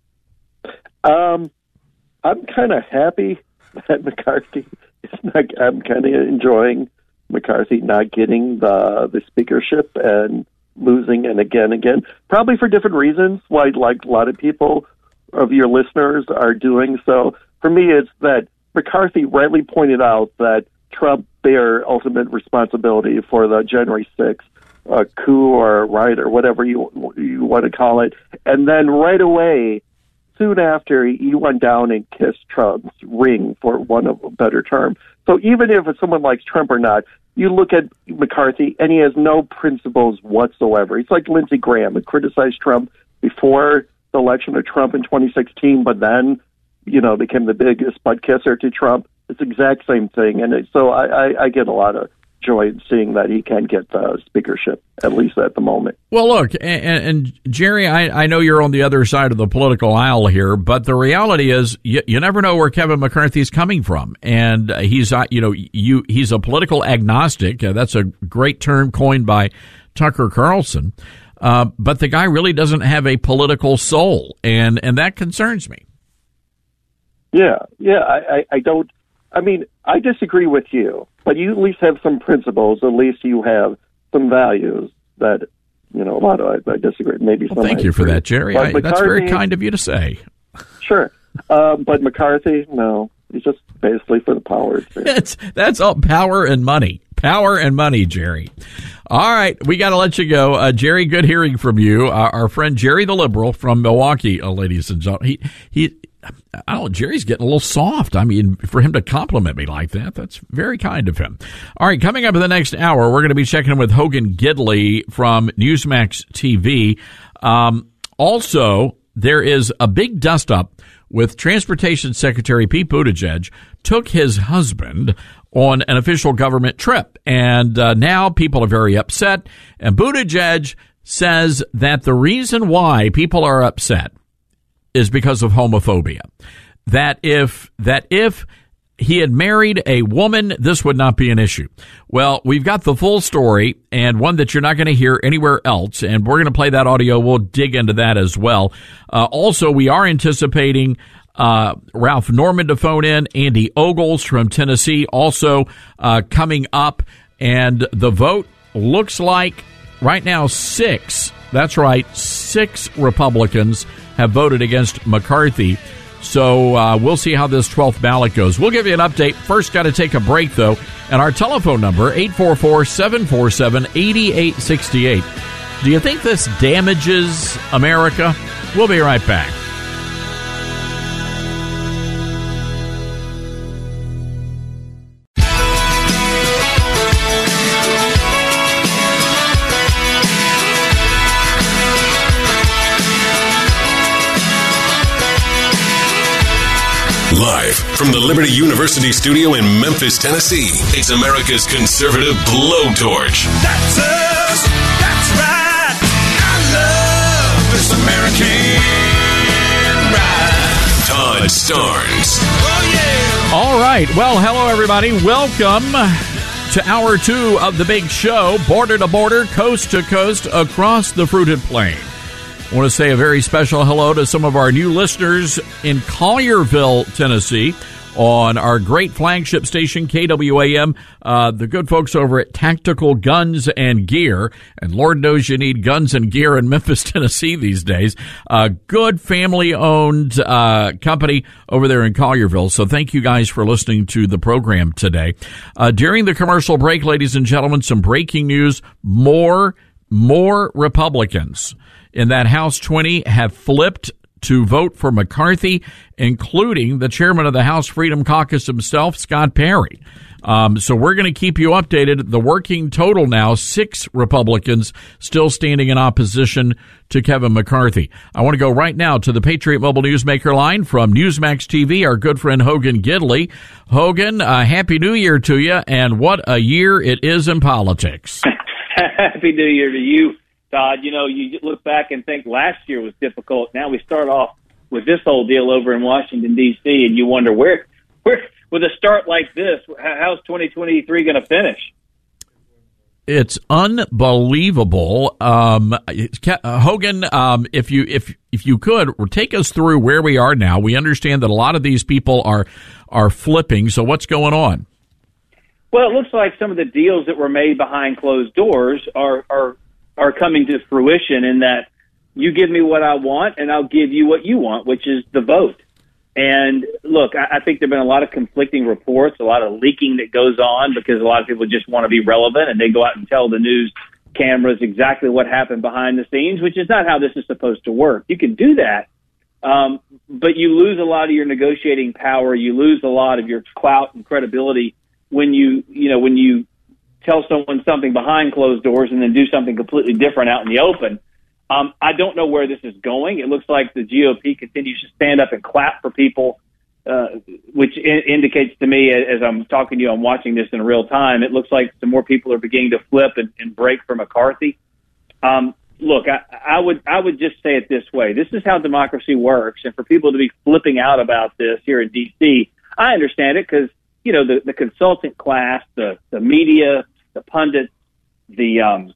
I'm kind of happy that McCarthy is not. I'm kind of enjoying McCarthy not getting the speakership and losing and again, probably for different reasons, like a lot of people of your listeners are doing. So for me, it's that McCarthy rightly pointed out that Trump bear ultimate responsibility for the January 6th coup or riot or whatever you want to call it. And then right away, soon after, he went down and kissed Trump's ring, for one of a better term. So even if someone likes Trump or not, you look at McCarthy, and he has no principles whatsoever. He's like Lindsey Graham, who criticized Trump before the election of Trump in 2016, but then, became the biggest butt kisser to Trump. It's the exact same thing. And so I get a lot of joy in seeing that he can get the speakership, at least at the moment. Well, look, and Jerry, I know you're on the other side of the political aisle here, but the reality is you never know where Kevin McCarthy's coming from. And he's a political agnostic. That's a great term coined by Tucker Carlson. But the guy really doesn't have a political soul, and that concerns me. Yeah, I don't. I mean, I disagree with you, but you at least have some principles. At least you have some values that, a lot of I disagree. Maybe some. Well, thank you for that, Jerry. That's very kind of you to say. Sure. But McCarthy, no. He's just basically for the power. That's all power and money. Power and money, Jerry. All right, we got to let you go. Jerry, good hearing from you. Our friend Jerry the Liberal from Milwaukee, ladies and gentlemen. I don't know, Jerry's getting a little soft. I mean, for him to compliment me like that, that's very kind of him. All right, coming up in the next hour, we're going to be checking in with Hogan Gidley from Newsmax TV. Also, there is a big dust-up with Transportation Secretary Pete Buttigieg took his husband on an official government trip. And now people are very upset. And Buttigieg says that the reason why people are upset is because of homophobia. That if he had married a woman, this would not be an issue. Well, we've got the full story, and one that you're not going to hear anywhere else, and we're going to play that audio. We'll dig into that as well. Also, we are anticipating Ralph Norman to phone in, Andy Ogles from Tennessee also coming up, and the vote looks like right now 6. That's right, 6 Republicans have voted against McCarthy. So we'll see how this 12th ballot goes. We'll give you an update. First, got to take a break, though. And our telephone number, 844-747-8868. Do you think this damages America? We'll be right back. Live from the Liberty University studio in Memphis, Tennessee, it's America's conservative blowtorch. That's us. That's right. I love this American ride. Todd Starnes. Oh, yeah. All right. Well, hello, everybody. Welcome to Hour 2 of the big show, border to border, coast to coast, across the fruited plain. I want to say a very special hello to some of our new listeners in Collierville, Tennessee. on our great flagship station, KWAM, the good folks over at Tactical Guns and Gear. And Lord knows you need guns and gear in Memphis, Tennessee these days. Good family-owned company over there in Collierville. So thank you guys for listening to the program today. During the commercial break, ladies and gentlemen, some breaking news. More Republicans in that House 20 have flipped to vote for McCarthy, including the chairman of the House Freedom Caucus himself, Scott Perry. So we're going to keep you updated. The working total now, 6 Republicans still standing in opposition to Kevin McCarthy. I want to go right now to the Patriot Mobile Newsmaker line from Newsmax TV, our good friend Hogan Gidley. Hogan, Happy New Year to you, and what a year it is in politics. Happy New Year to you, Todd. You know, you look back and think last year was difficult. Now we start off with this whole deal over in Washington, D.C., and you wonder where with a start like this, how's 2023 going to finish? It's unbelievable. Hogan, if you could take us through where we are now. We understand that a lot of these people are flipping. So what's going on? Well, it looks like some of the deals that were made behind closed doors are coming to fruition in that you give me what I want and I'll give you what you want, which is the vote. And look, I think there have been a lot of conflicting reports, a lot of leaking that goes on because a lot of people just want to be relevant and they go out and tell the news cameras exactly what happened behind the scenes, which is not how this is supposed to work. You can do that, but you lose a lot of your negotiating power. You lose a lot of your clout and credibility when you tell someone something behind closed doors and then do something completely different out in the open. I don't know where this is going. It looks like the GOP continues to stand up and clap for people, which indicates to me, as I'm talking to you, I'm watching this in real time, it looks like some more people are beginning to flip and break for McCarthy. Look, I would just say it this way. This is how democracy works. And for people to be flipping out about this here in D.C., I understand it because, you know, the consultant class, the media, the pundits, the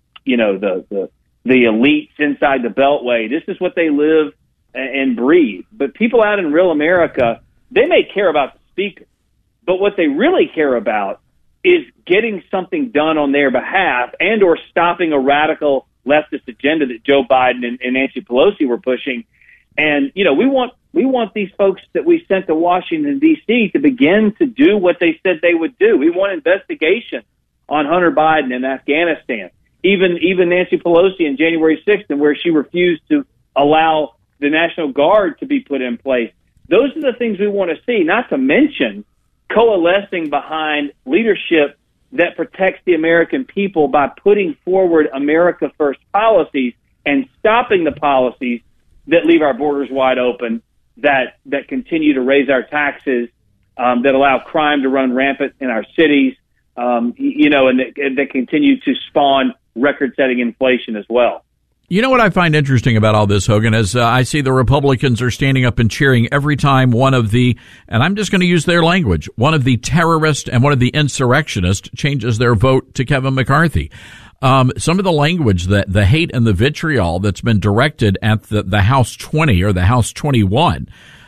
elites inside the Beltway, this is what they live and breathe. But people out in real America, they may care about the speaker, but what they really care about is getting something done on their behalf and or stopping a radical leftist agenda that Joe Biden and Nancy Pelosi were pushing. And, you know, we want these folks that we sent to Washington, D.C. to begin to do what they said they would do. We want investigation on Hunter Biden and Afghanistan. Even Nancy Pelosi on January 6th, and where she refused to allow the National Guard to be put in place. Those are the things we want to see, not to mention coalescing behind leadership that protects the American people by putting forward America First policies and stopping the policies that leave our borders wide open, that continue to raise our taxes, that allow crime to run rampant in our cities, and that continue to spawn record-setting inflation as well. You know what I find interesting about all this, Hogan, is I see the Republicans are standing up and cheering every time one of the, and I'm just going to use their language, one of the terrorists and one of the insurrectionists changes their vote to Kevin McCarthy. Some of the language, the hate and the vitriol that's been directed at the House 20 or the House 21,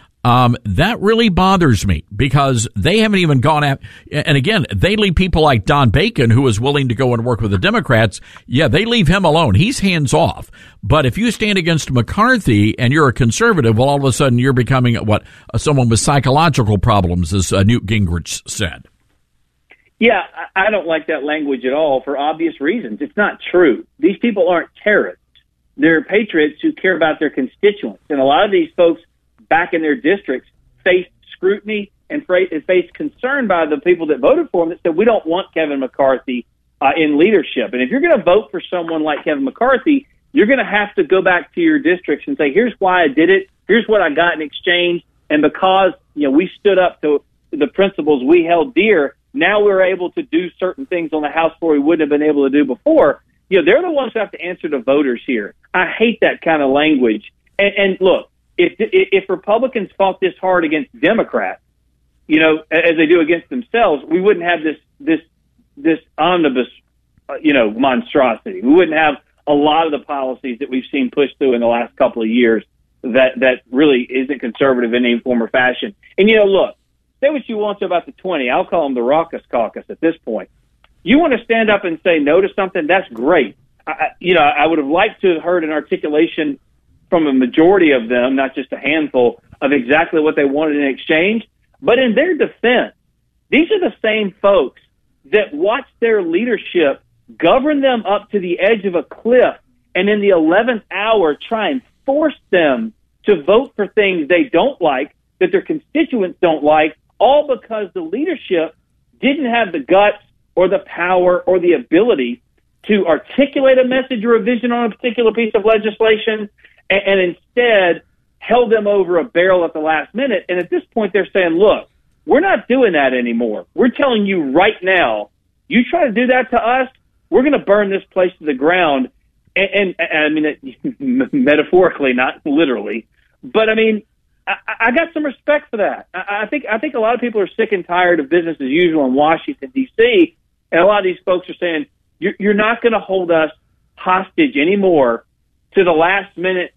that really bothers me because they haven't even gone at, and again, they leave people like Don Bacon, who is willing to go and work with the Democrats. Yeah, they leave him alone. He's hands off. But if you stand against McCarthy and you're a conservative, well, all of a sudden you're becoming someone with psychological problems, as Newt Gingrich said. Yeah, I don't like that language at all for obvious reasons. It's not true. These people aren't terrorists. They're patriots who care about their constituents. And a lot of these folks back in their districts faced scrutiny and faced concern by the people that voted for him that said, we don't want Kevin McCarthy in leadership. And if you're going to vote for someone like Kevin McCarthy, you're going to have to go back to your districts and say, here's why I did it. Here's what I got in exchange. And because, we stood up to the principles we held dear, now we're able to do certain things on the House floor we wouldn't have been able to do before. They're the ones who have to answer to voters here. I hate that kind of language. And look, if Republicans fought this hard against Democrats, as they do against themselves, we wouldn't have this omnibus, monstrosity. We wouldn't have a lot of the policies that we've seen pushed through in the last couple of years that really isn't conservative in any form or fashion. And, look, say what you want about the 20. I'll call them the raucous caucus at this point. You want to stand up and say no to something, that's great. I would have liked to have heard an articulation from a majority of them, not just a handful, of exactly what they wanted in exchange. But in their defense, these are the same folks that watch their leadership govern them up to the edge of a cliff and in the 11th hour try and force them to vote for things they don't like, that their constituents don't like, all because the leadership didn't have the guts or the power or the ability to articulate a message or a vision on a particular piece of legislation, and instead held them over a barrel at the last minute. And at this point, they're saying, look, we're not doing that anymore. We're telling you right now, you try to do that to us, we're going to burn this place to the ground. And I mean, metaphorically, not literally. But, I mean, I got some respect for that. I think a lot of people are sick and tired of business as usual in Washington, D.C., and a lot of these folks are saying, you're not going to hold us hostage anymore to the last minute,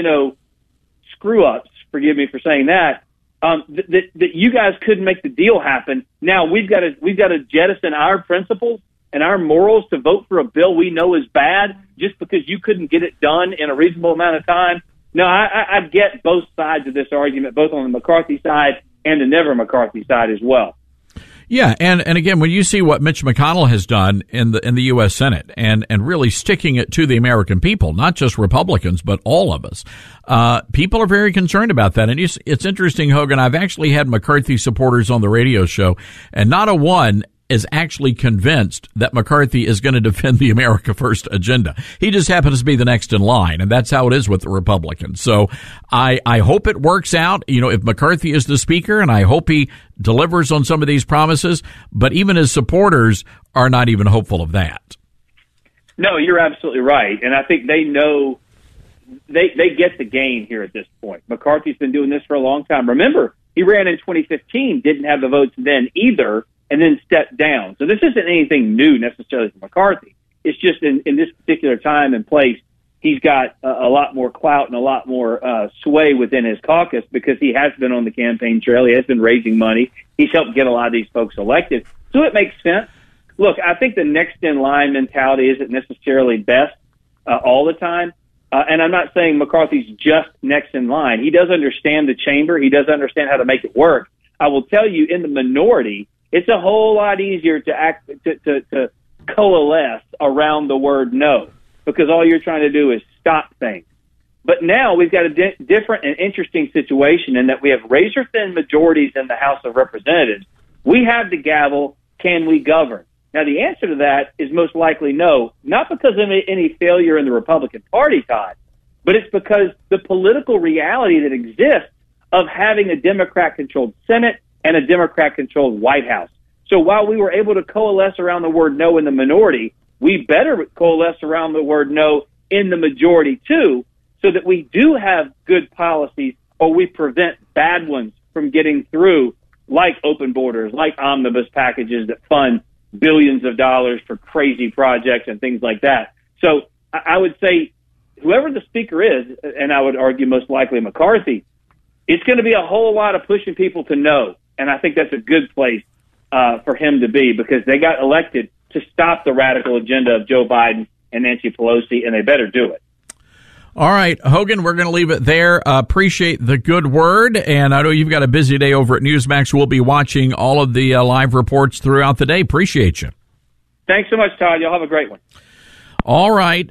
screw ups. Forgive me for saying that. That you guys couldn't make the deal happen. Now we've got to jettison our principles and our morals to vote for a bill we know is bad just because you couldn't get it done in a reasonable amount of time. No, I get both sides of this argument, both on the McCarthy side and the Never McCarthy side as well. Yeah, and again, when you see what Mitch McConnell has done in the U.S. Senate and really sticking it to the American people, not just Republicans, but all of us, people are very concerned about that. And it's interesting, Hogan, I've actually had McCarthy supporters on the radio show, and not a one is actually convinced that McCarthy is going to defend the America First agenda. He just happens to be the next in line, and that's how it is with the Republicans. So I hope it works out, if McCarthy is the speaker, and I hope he delivers on some of these promises, but even his supporters are not even hopeful of that. No, you're absolutely right, and I think they know they get the game here at this point. McCarthy's been doing this for a long time. Remember, he ran in 2015, didn't have the votes then either, and then stepped down. So this isn't anything new necessarily for McCarthy. It's just in this particular time and place, he's got a lot more clout and a lot more sway within his caucus because he has been on the campaign trail. He has been raising money. He's helped get a lot of these folks elected. So it makes sense. Look, I think the next in line mentality isn't necessarily best all the time. And I'm not saying McCarthy's just next in line. He does understand the chamber. He does understand how to make it work. I will tell you, in the minority, it's a whole lot easier to coalesce around the word no, because all you're trying to do is stop things. But now we've got a different and interesting situation in that we have razor-thin majorities in the House of Representatives. We have the gavel. Can we govern? Now, the answer to that is most likely no, not because of any failure in the Republican Party, Todd, but it's because the political reality that exists of having a Democrat-controlled Senate and a Democrat-controlled White House. So while we were able to coalesce around the word no in the minority, we better coalesce around the word no in the majority, too, so that we do have good policies or we prevent bad ones from getting through, like open borders, like omnibus packages that fund billions of dollars for crazy projects and things like that. So I would say whoever the speaker is, and I would argue most likely McCarthy, it's going to be a whole lot of pushing people to no. And I think that's a good place for him to be because they got elected to stop the radical agenda of Joe Biden and Nancy Pelosi, and they better do it. All right, Hogan, we're going to leave it there. Appreciate the good word, and I know you've got a busy day over at Newsmax. We'll be watching all of the live reports throughout the day. Appreciate you. Thanks so much, Todd. Y'all have a great one. All right.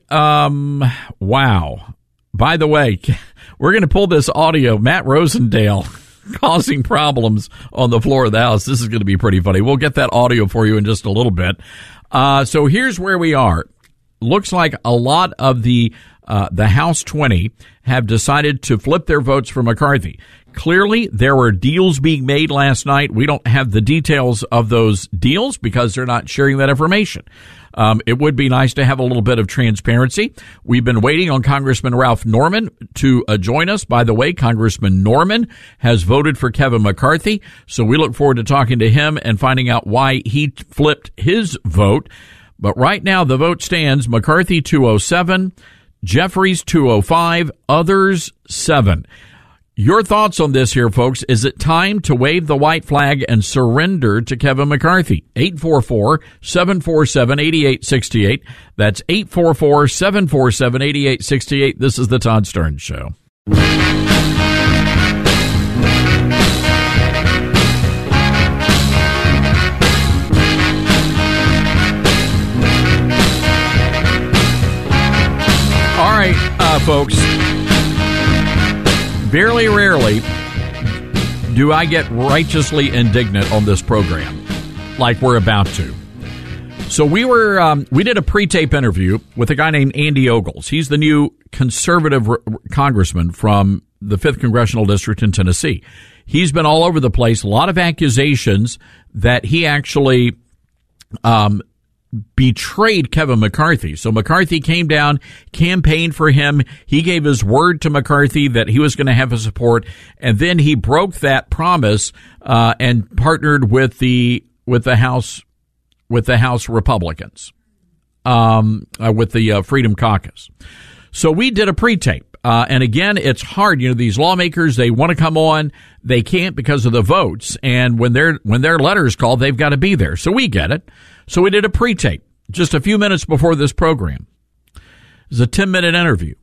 Wow. By the way, we're going to pull this audio. Matt Rosendale causing problems on the floor of the House. This is going to be pretty funny. We'll get that audio for you in just a little bit. So here's where we are. Looks like a lot of the House 20 have decided to flip their votes for McCarthy. Clearly, there were deals being made last night. We don't have the details of those deals because they're not sharing that information. It would be nice to have a little bit of transparency. We've been waiting on Congressman Ralph Norman to join us. By the way, Congressman Norman has voted for Kevin McCarthy, so we look forward to talking to him and finding out why he flipped his vote. But right now, the vote stands McCarthy 207, Jeffries 205, others 7. Your thoughts on this here, folks. Is it time to wave the white flag and surrender to Kevin McCarthy? 844-747-8868. That's 844-747-8868. This is the Todd Starnes Show. All right, folks. Very rarely do I get righteously indignant on this program like we're about to. So we did a pre-tape interview with a guy named Andy Ogles. He's the new conservative congressman from the 5th Congressional District in Tennessee. He's been all over the place. A lot of accusations that he actually betrayed Kevin McCarthy. So McCarthy came down, campaigned for him. He gave his word to McCarthy that he was going to have his support, and then he broke that promise and partnered with the House Republicans, with the Freedom Caucus. So we did a pre-tape, and again, it's hard. You know, these lawmakers, they want to come on, they can't because of the votes, and when their letter is called, they've got to be there. So we get it. So we did a pre-tape just a few minutes before this program. It was a 10-minute interview.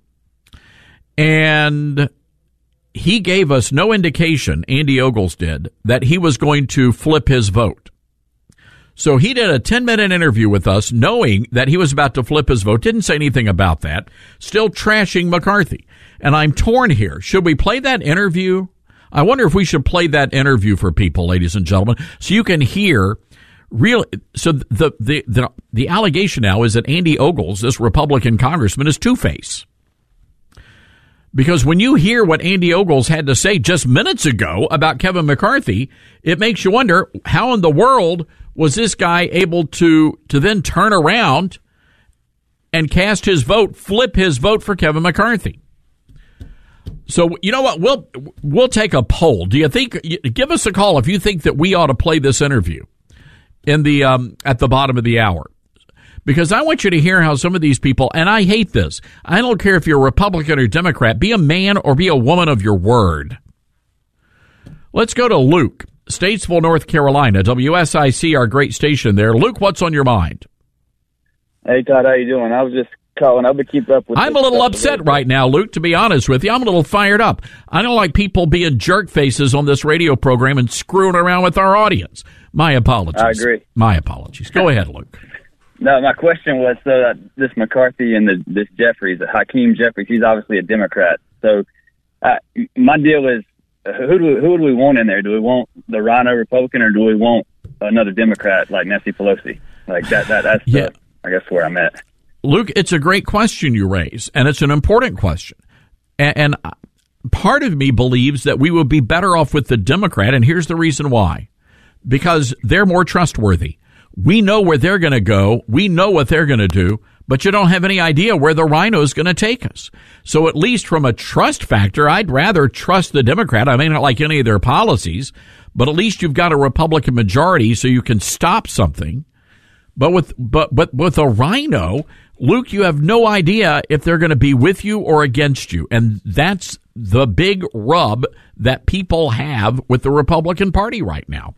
And he gave us no indication, Andy Ogles did, that he was going to flip his vote. So he did a 10-minute interview with us knowing that he was about to flip his vote, didn't say anything about that, still trashing McCarthy. And I'm torn here. Should we play that interview? I wonder if we should play that interview for people, ladies and gentlemen, so you can hear. So the allegation now is that Andy Ogles, this Republican congressman, is two-faced. Because when you hear what Andy Ogles had to say just minutes ago about Kevin McCarthy, it makes you wonder, how in the world was this guy able to then turn around and cast his vote, flip his vote for Kevin McCarthy? So, you know what? We'll take a poll. Do you think, give us a call if you think that we ought to play this interview in the at the bottom of the hour, because I want you to hear how some of these people, and I hate this, I don't care if you're a Republican or Democrat, be a man or be a woman of your word. Let's go to Luke, Statesville, North Carolina, WSIC, our great station there. Luke, what's on your mind? Hey, Todd, how you doing? I was just calling up to keep up with. I'm a little upset right now, Luke, to be honest with you. I'm a little fired up. I don't like people being jerk faces on this radio program and screwing around with our audience. My apologies. I agree. My apologies. Go ahead, Luke. No, my question was, so this McCarthy and this Jeffries, Hakeem Jeffries, he's obviously a Democrat. So my deal is, who do we want in there? Do we want the Rhino Republican, or do we want another Democrat like Nancy Pelosi? Like that's I guess where I'm at. Luke, it's a great question you raise, and it's an important question. And part of me believes that we would be better off with the Democrat, and here's the reason why. Because they're more trustworthy. We know where they're going to go. We know what they're going to do, but you don't have any idea where the Rhino is going to take us. So at least from a trust factor, I'd rather trust the Democrat. I may not like any of their policies, but at least you've got a Republican majority so you can stop something. But with a Rhino, Luke, you have no idea if they're going to be with you or against you. And that's the big rub that people have with the Republican Party right now.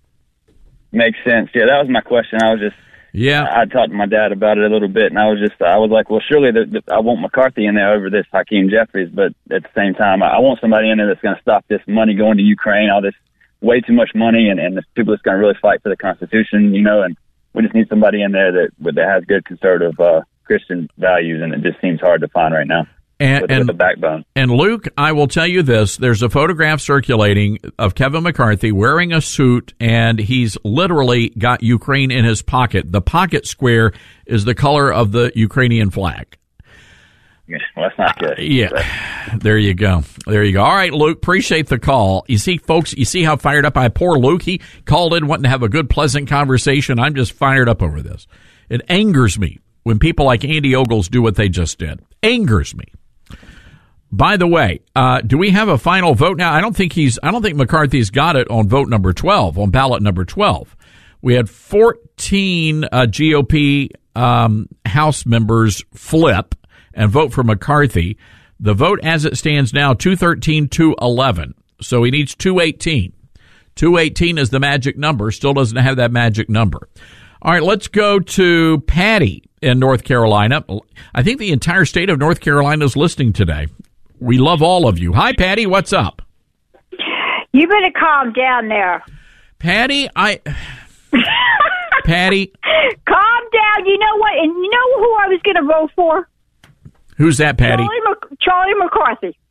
Makes sense. Yeah, that was my question. I talked to my dad about it a little bit, and I was like, well, surely I want McCarthy in there over this Hakeem Jeffries, but at the same time, I want somebody in there that's going to stop this money going to Ukraine, all this way too much money, and the people that's going to really fight for the Constitution, you know, and we just need somebody in there that has good conservative Christian values, and it just seems hard to find right now. With the backbone. And Luke, I will tell you this, there's a photograph circulating of Kevin McCarthy wearing a suit, and he's literally got Ukraine in his pocket. The pocket square is the color of the Ukrainian flag. Well, that's not good. There you go. All right, Luke, appreciate the call. You see, folks, you see how fired up poor Luke, he called in wanting to have a good, pleasant conversation. I'm just fired up over this. It angers me when people like Andy Ogles do what they just did. Angers me. By the way, do we have a final vote now? I don't think McCarthy's got it on vote number 12, on ballot number 12. We had 14 GOP House members flip and vote for McCarthy. The vote as it stands now, 213-211. So he needs 218. 218 is the magic number. Still doesn't have that magic number. All right, let's go to Patty in North Carolina. I think the entire state of North Carolina is listening today. We love all of you. Hi, Patty. What's up? You better calm down there. Patty, Patty. Calm down. You know what? And you know who I was going to vote for? Who's that, Patty? Charlie McCarthy.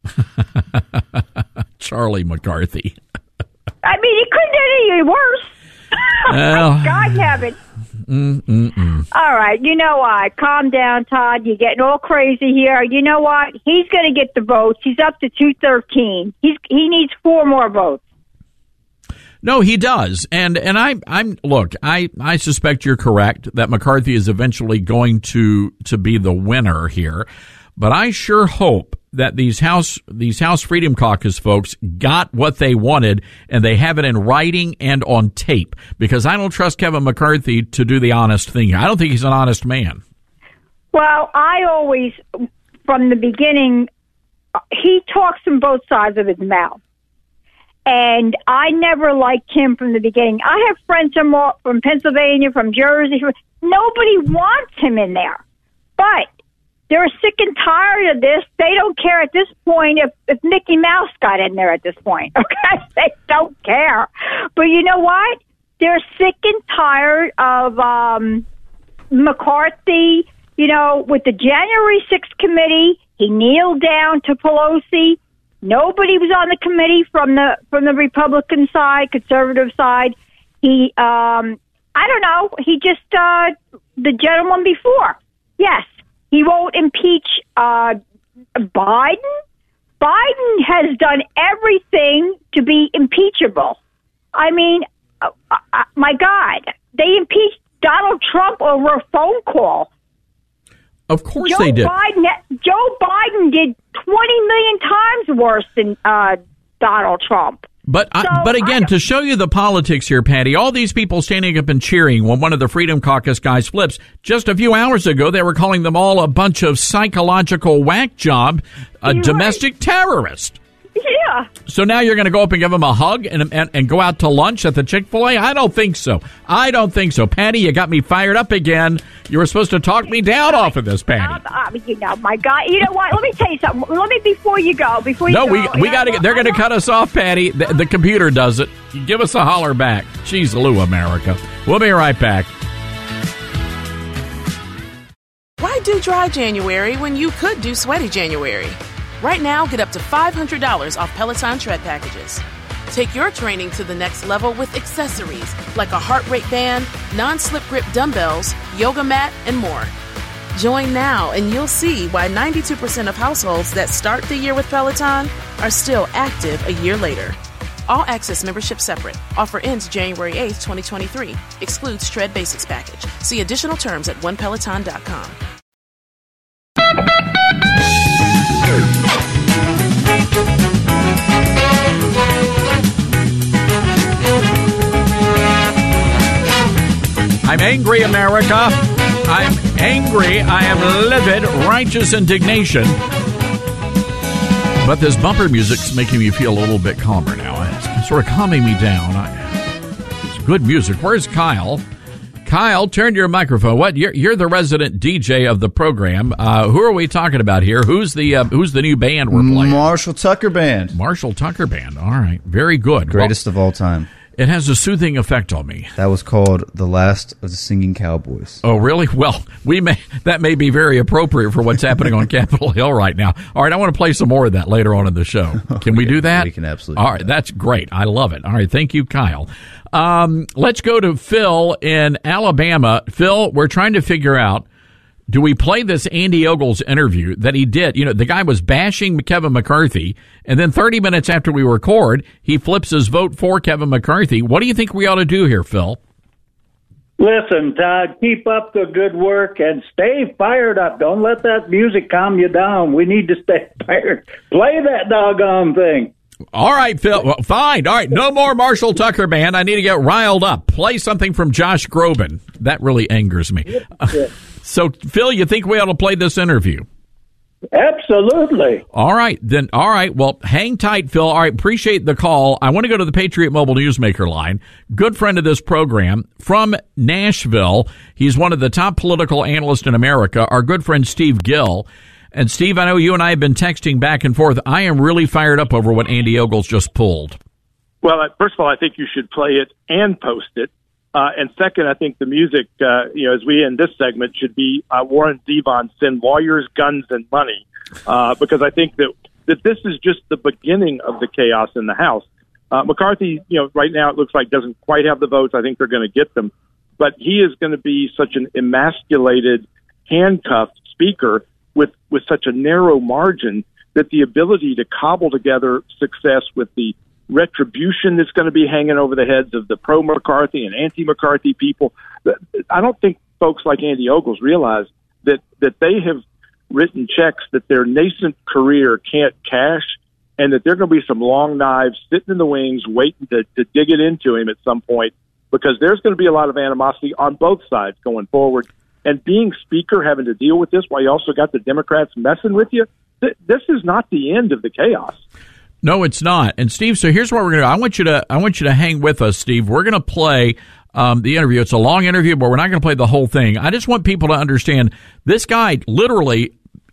Charlie McCarthy. I mean, it couldn't get any worse. God heaven. All right, you know what? Calm down, Todd. You're getting all crazy here. You know what? He's going to get the votes. He's up to 213. He needs 4 more votes. No, he does. And I suspect you're correct that McCarthy is eventually going to be the winner here. But I sure hope that these House Freedom Caucus folks got what they wanted, and they have it in writing and on tape, because I don't trust Kevin McCarthy to do the honest thing. I don't think he's an honest man. Well, I always, from the beginning, he talks from both sides of his mouth. And I never liked him from the beginning. I have friends from Pennsylvania, from Jersey. Nobody wants him in there. But they're sick and tired of this. They don't care at this point if Mickey Mouse got in there at this point. Okay? They don't care. But you know what? They're sick and tired of McCarthy. You know, with the January 6th committee, he kneeled down to Pelosi. Nobody was on the committee from the Republican side, conservative side. He, I don't know. He just the gentleman before. Yes. He won't impeach Biden. Biden has done everything to be impeachable. I mean, my God, they impeached Donald Trump over a phone call. Of course they did. Joe Biden did 20 million times worse than Donald Trump. But again, to show you the politics here, Patty, all these people standing up and cheering when one of the Freedom Caucus guys flips, just a few hours ago, they were calling them all a bunch of psychological whack job, domestic terrorist. Yeah. So now you're going to go up and give them a hug and go out to lunch at the Chick-fil-A? I don't think so. Patty, you got me fired up again. You were supposed to talk me down off of this, Patty. You know, my God. You know what? Let me tell you something. Before you go. We got to. They're going to cut us off, Patty. The computer does it. Give us a holler back. Jeez, Lou, America. We'll be right back. Why do dry January when you could do sweaty January? Right now, get up to $500 off Peloton tread packages. Take your training to the next level with accessories like a heart rate band, non-slip grip dumbbells, yoga mat, and more. Join now and you'll see why 92% of households that start the year with Peloton are still active a year later. All access membership separate. Offer ends January 8th, 2023. Excludes Tread Basics package. See additional terms at onepeloton.com. I'm angry, America. I'm angry. I am livid, righteous indignation. But this bumper music's making me feel a little bit calmer now. It's sort of calming me down. It's good music. Where's Kyle? Kyle, turn your microphone. What? You're the resident DJ of the program. Who are we talking about here? Who's the new band we're playing? Marshall Tucker Band. Marshall Tucker Band. All right, very good. Greatest of all time. It has a soothing effect on me. That was called The Last of the Singing Cowboys. Oh, really? Well, that may be very appropriate for what's happening on Capitol Hill right now. All right, I want to play some more of that later on in the show. Can we do that? We can absolutely. All right, that's great. I love it. All right, thank you, Kyle. Let's go to Phil in Alabama. Phil, we're trying to figure out, do we play this Andy Ogles interview that he did? You know, the guy was bashing Kevin McCarthy, and then 30 minutes after we record, he flips his vote for Kevin McCarthy. What do you think we ought to do here, Phil? Listen, Todd, keep up the good work and stay fired up. Don't let that music calm you down. We need to stay fired. Play that doggone thing. All right, Phil. Well, fine. All right. No more Marshall Tucker Band. I need to get riled up. Play something from Josh Groban. That really angers me. So, Phil, you think we ought to play this interview? Absolutely. All right, then. All right. Well, hang tight, Phil. All right, appreciate the call. I want to go to the Patriot Mobile Newsmaker line. Good friend of this program from Nashville. He's one of the top political analysts in America, our good friend Steve Gill. And, Steve, I know you and I have been texting back and forth. I am really fired up over what Andy Ogles just pulled. Well, first of all, I think you should play it and post it. And second, I think the music, as we end this segment, should be Warren Zevon, Send Lawyers, Guns, and Money, because I think that this is just the beginning of the chaos in the House. McCarthy, right now it looks like doesn't quite have the votes. I think they're going to get them. But he is going to be such an emasculated, handcuffed speaker with such a narrow margin that the ability to cobble together success with the retribution that's going to be hanging over the heads of the pro-McCarthy and anti-McCarthy people. I don't think folks like Andy Ogles realize that they have written checks that their nascent career can't cash, and that there are going to be some long knives sitting in the wings waiting to dig it into him at some point, because there's going to be a lot of animosity on both sides going forward. And being speaker, having to deal with this while you also got the Democrats messing with you, this is not the end of the chaos. No, it's not. And Steve, so here's what we're going to do. I want you to hang with us, Steve. We're going to play the interview. It's a long interview, but we're not going to play the whole thing. I just want people to understand this guy literally,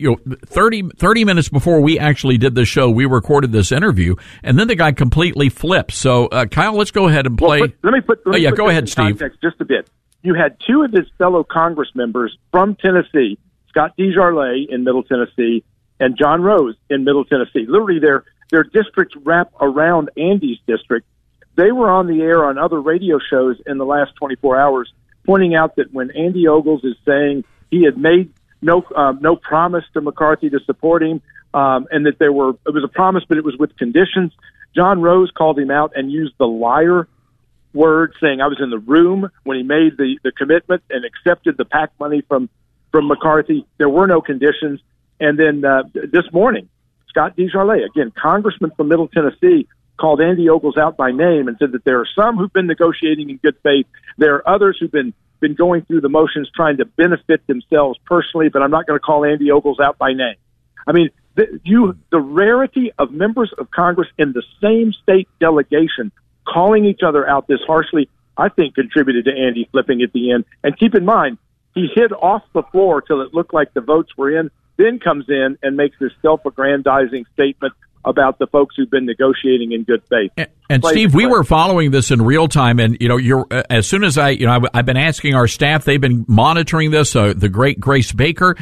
30 minutes before we actually did the show, we recorded this interview, and then the guy completely flips. So, Kyle, let's go ahead and play. Let me put go ahead, Steve. Context just a bit. You had two of his fellow Congress members from Tennessee, Scott DeJarlais in Middle Tennessee and John Rose in Middle Tennessee. Literally, their districts wrap around Andy's district. They were on the air on other radio shows in the last 24 hours, pointing out that when Andy Ogles is saying he had made no promise to McCarthy to support him, and that it was a promise, but it was with conditions. John Rose called him out and used the liar word, saying I was in the room when he made the commitment and accepted the PAC money from McCarthy. There were no conditions. And then this morning, Scott DeJarlais, again, congressman from Middle Tennessee, called Andy Ogles out by name and said that there are some who've been negotiating in good faith. There are others who've been going through the motions trying to benefit themselves personally, but I'm not going to call Andy Ogles out by name. I mean, the rarity of members of Congress in the same state delegation calling each other out this harshly, I think contributed to Andy flipping at the end. And keep in mind, he hid off the floor till it looked like the votes were in, then comes in and makes this self-aggrandizing statement about the folks who've been negotiating in good faith. And Steve, we were following this in real time, and as soon as I've been asking our staff, they've been monitoring this. The great Grace Baker,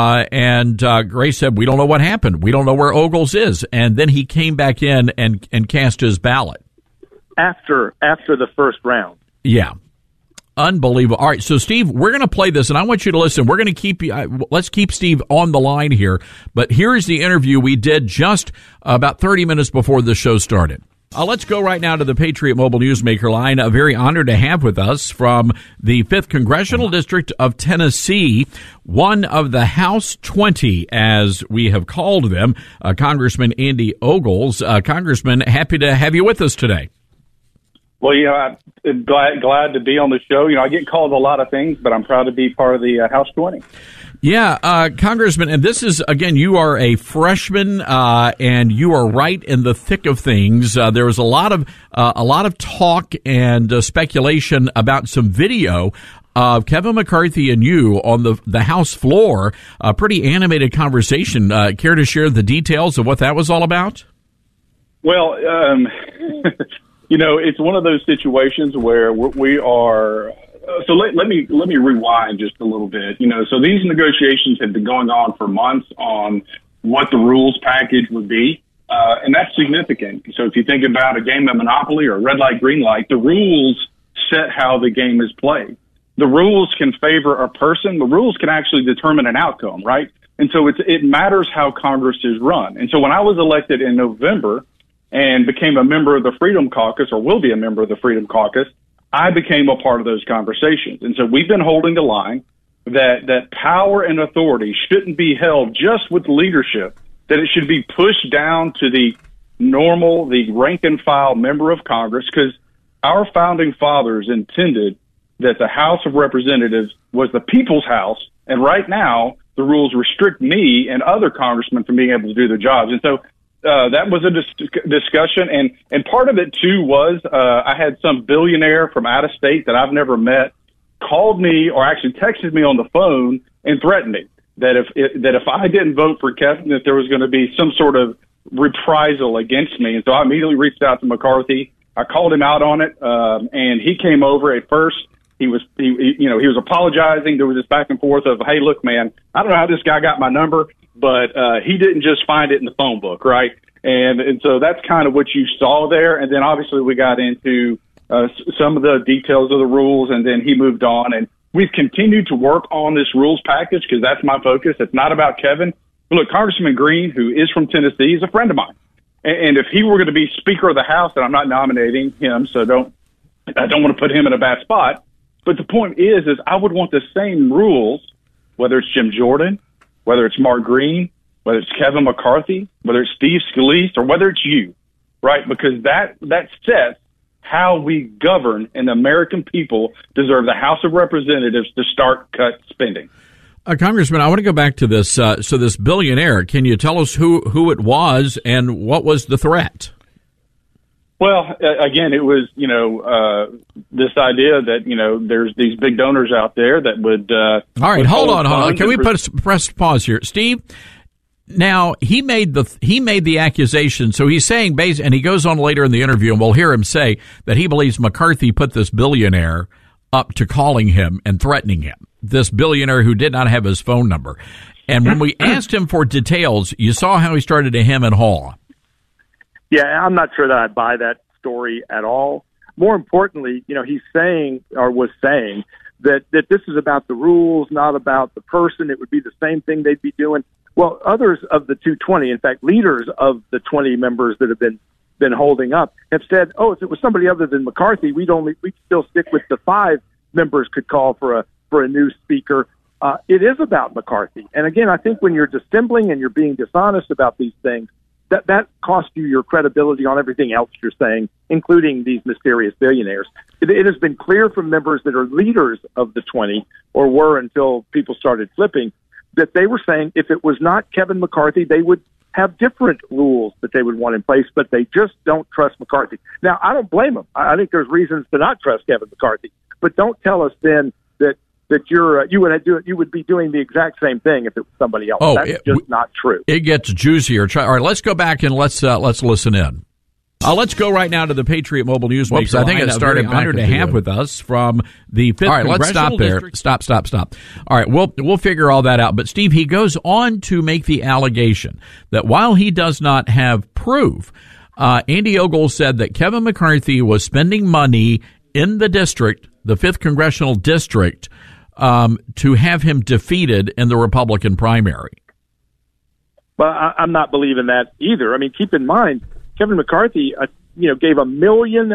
and Grace said, "We don't know what happened. We don't know where Ogles is." And then he came back in and cast his ballot after the first round. Yeah. Unbelievable. All right, so Steve, we're going to play this, and I want you to listen. We're going to keep let's keep Steve on the line here. But here's the interview we did just about 30 minutes before the show started. Let's go right now to the Patriot Mobile Newsmaker line. Very honored to have with us from the 5th Congressional District of Tennessee, one of the House 20, as we have called them, Congressman Andy Ogles. Congressman, happy to have you with us today. Well, I'm glad to be on the show. I get called a lot of things, but I'm proud to be part of the House 20. Yeah, Congressman, and this is, again, you are a freshman, and you are right in the thick of things. There was a lot of talk and speculation about some video of Kevin McCarthy and you on the House floor. A pretty animated conversation. Care to share the details of what that was all about? Well, it's one of those situations where we are. So let me rewind just a little bit. So these negotiations have been going on for months on what the rules package would be, and that's significant. So if you think about a game of Monopoly or red light, green light, the rules set how the game is played. The rules can favor a person. The rules can actually determine an outcome, right? And so it matters how Congress is run. And so when I was elected in November and became a member of the Freedom Caucus, or will be a member of the Freedom Caucus, I became a part of those conversations. And so we've been holding the line that power and authority shouldn't be held just with leadership, that it should be pushed down to the rank and file member of Congress, because our founding fathers intended that the House of Representatives was the people's house, and right now the rules restrict me and other congressmen from being able to do their jobs. And so that was a discussion. And part of it, too, was I had some billionaire from out of state that I've never met called me or actually texted me on the phone and threatened me that if I didn't vote for Kevin, that there was going to be some sort of reprisal against me. And so I immediately reached out to McCarthy. I called him out on it, and he came over. At first, he was apologizing. There was this back and forth of, hey, look, man, I don't know how this guy got my number, but he didn't just find it in the phone book, right? And so that's kind of what you saw there. And then obviously we got into some of the details of the rules, and then he moved on. And we've continued to work on this rules package because that's my focus. It's not about Kevin. But look, Congressman Green, who is from Tennessee, is a friend of mine. And if he were going to be Speaker of the House, and I'm not nominating him, so I don't want to put him in a bad spot. But the point is I would want the same rules, whether it's Jim Jordan, whether it's Mark Green, whether it's Kevin McCarthy, whether it's Steve Scalise, or whether it's you, right? Because that sets how we govern, and the American people deserve the House of Representatives to start cut spending. Congressman, I want to go back to this. So this billionaire, can you tell us who it was and what was the threat? Well, again, it was, this idea that, there's these big donors out there that would. All right, hold on. Can we press pause here? Steve, now he made the accusation. So he's saying, and he goes on later in the interview, and we'll hear him say that he believes McCarthy put this billionaire up to calling him and threatening him, this billionaire who did not have his phone number. And when we asked him for details, you saw how he started to hem and haw. Yeah, I'm not sure that I buy that story at all. More importantly, he's saying or was saying that this is about the rules, not about the person. It would be the same thing they'd be doing. Well, others of the 220, in fact, leaders of the 20 members that have been holding up have said, if it was somebody other than McCarthy, we'd still stick with the 5 members could call for a new speaker. It is about McCarthy. And again, I think when you're dissembling and you're being dishonest about these things, that costs you your credibility on everything else you're saying, including these mysterious billionaires. It has been clear from members that are leaders of the 20, or were until people started flipping, that they were saying if it was not Kevin McCarthy, they would have different rules that they would want in place, but they just don't trust McCarthy. Now, I don't blame them. I think there's reasons to not trust Kevin McCarthy, but don't tell us then that you would be doing the exact same thing if it was somebody else. That's just not true. It gets juicier. All right, let's go back and let's listen in. Let's go right now to the Patriot Mobile News Mix. I think it started honored to have with us from the 5th. All right, let's stop there. District. Stop. All right, we'll figure all that out. But Steve, he goes on to make the allegation that while he does not have proof, Andy Ogle said that Kevin McCarthy was spending money in the district, the 5th congressional district, to have him defeated in the Republican primary. Well, I'm not believing that either. I mean, keep in mind, Kevin McCarthy, gave $1 million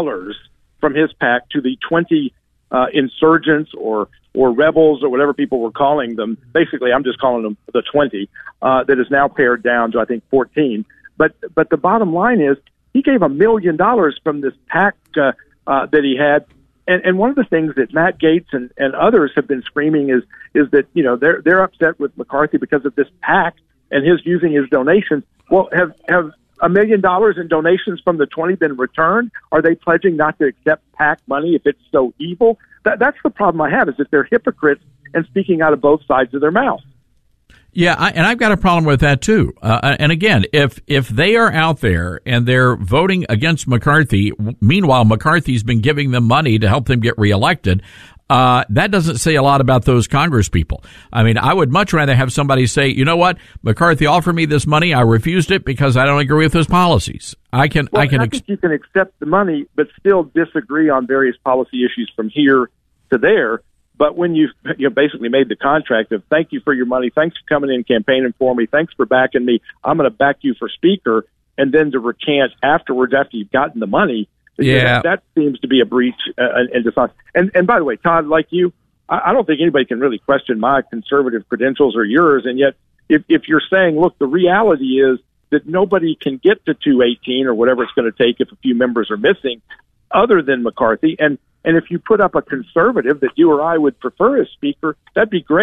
from his PAC to the 20 insurgents or rebels or whatever people were calling them. Basically, I'm just calling them the 20 that is now pared down to, I think, 14. But the bottom line is he gave $1 million from this PAC that he had. And one of the things that Matt Gaetz and others have been screaming is that, they're upset with McCarthy because of this PAC and his using his donations. Well, have $1 million in donations from the 20 been returned? Are they pledging not to accept PAC money if it's so evil? That's the problem I have, is that they're hypocrites and speaking out of both sides of their mouth. Yeah, and I've got a problem with that too. And again, if they are out there and they're voting against McCarthy, meanwhile McCarthy's been giving them money to help them get reelected, that doesn't say a lot about those Congress people. I mean, I would much rather have somebody say, you know what, McCarthy offered me this money, I refused it because I don't agree with his policies. I think you can accept the money, but still disagree on various policy issues from here to there. But when you basically made the contract of thank you for your money, thanks for coming in campaigning for me, thanks for backing me, I'm going to back you for speaker, and then to recant afterwards after you've gotten the money, that seems to be a breach and dishonest. And by the way, Todd, like you, I don't think anybody can really question my conservative credentials or yours. And yet, if you're saying, look, the reality is that nobody can get to 218 or whatever it's going to take if a few members are missing, other than McCarthy, and if you put up a conservative that you or I would prefer as speaker, that'd be great.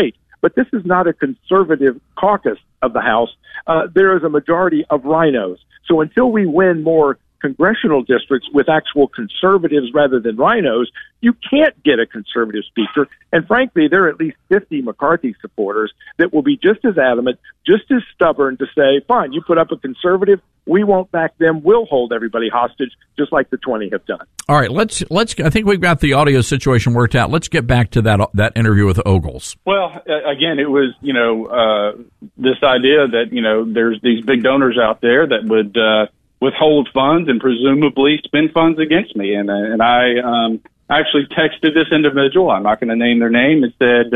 but this is not a conservative caucus of the House. There is a majority of rhinos. So until we win more congressional districts with actual conservatives rather than rhinos, you can't get a conservative speaker. And frankly, there are at least 50 McCarthy supporters that will be just as adamant, just as stubborn to say, fine, you put up a conservative, we won't back them, we'll hold everybody hostage, just like the 20 have done. All right, let's. I think we've got the audio situation worked out. Let's get back to that interview with Ogles. Well, again, it was, this idea that, there's these big donors out there that would withhold funds and presumably spend funds against me. And I actually texted this individual. I'm not going to name their name. It said,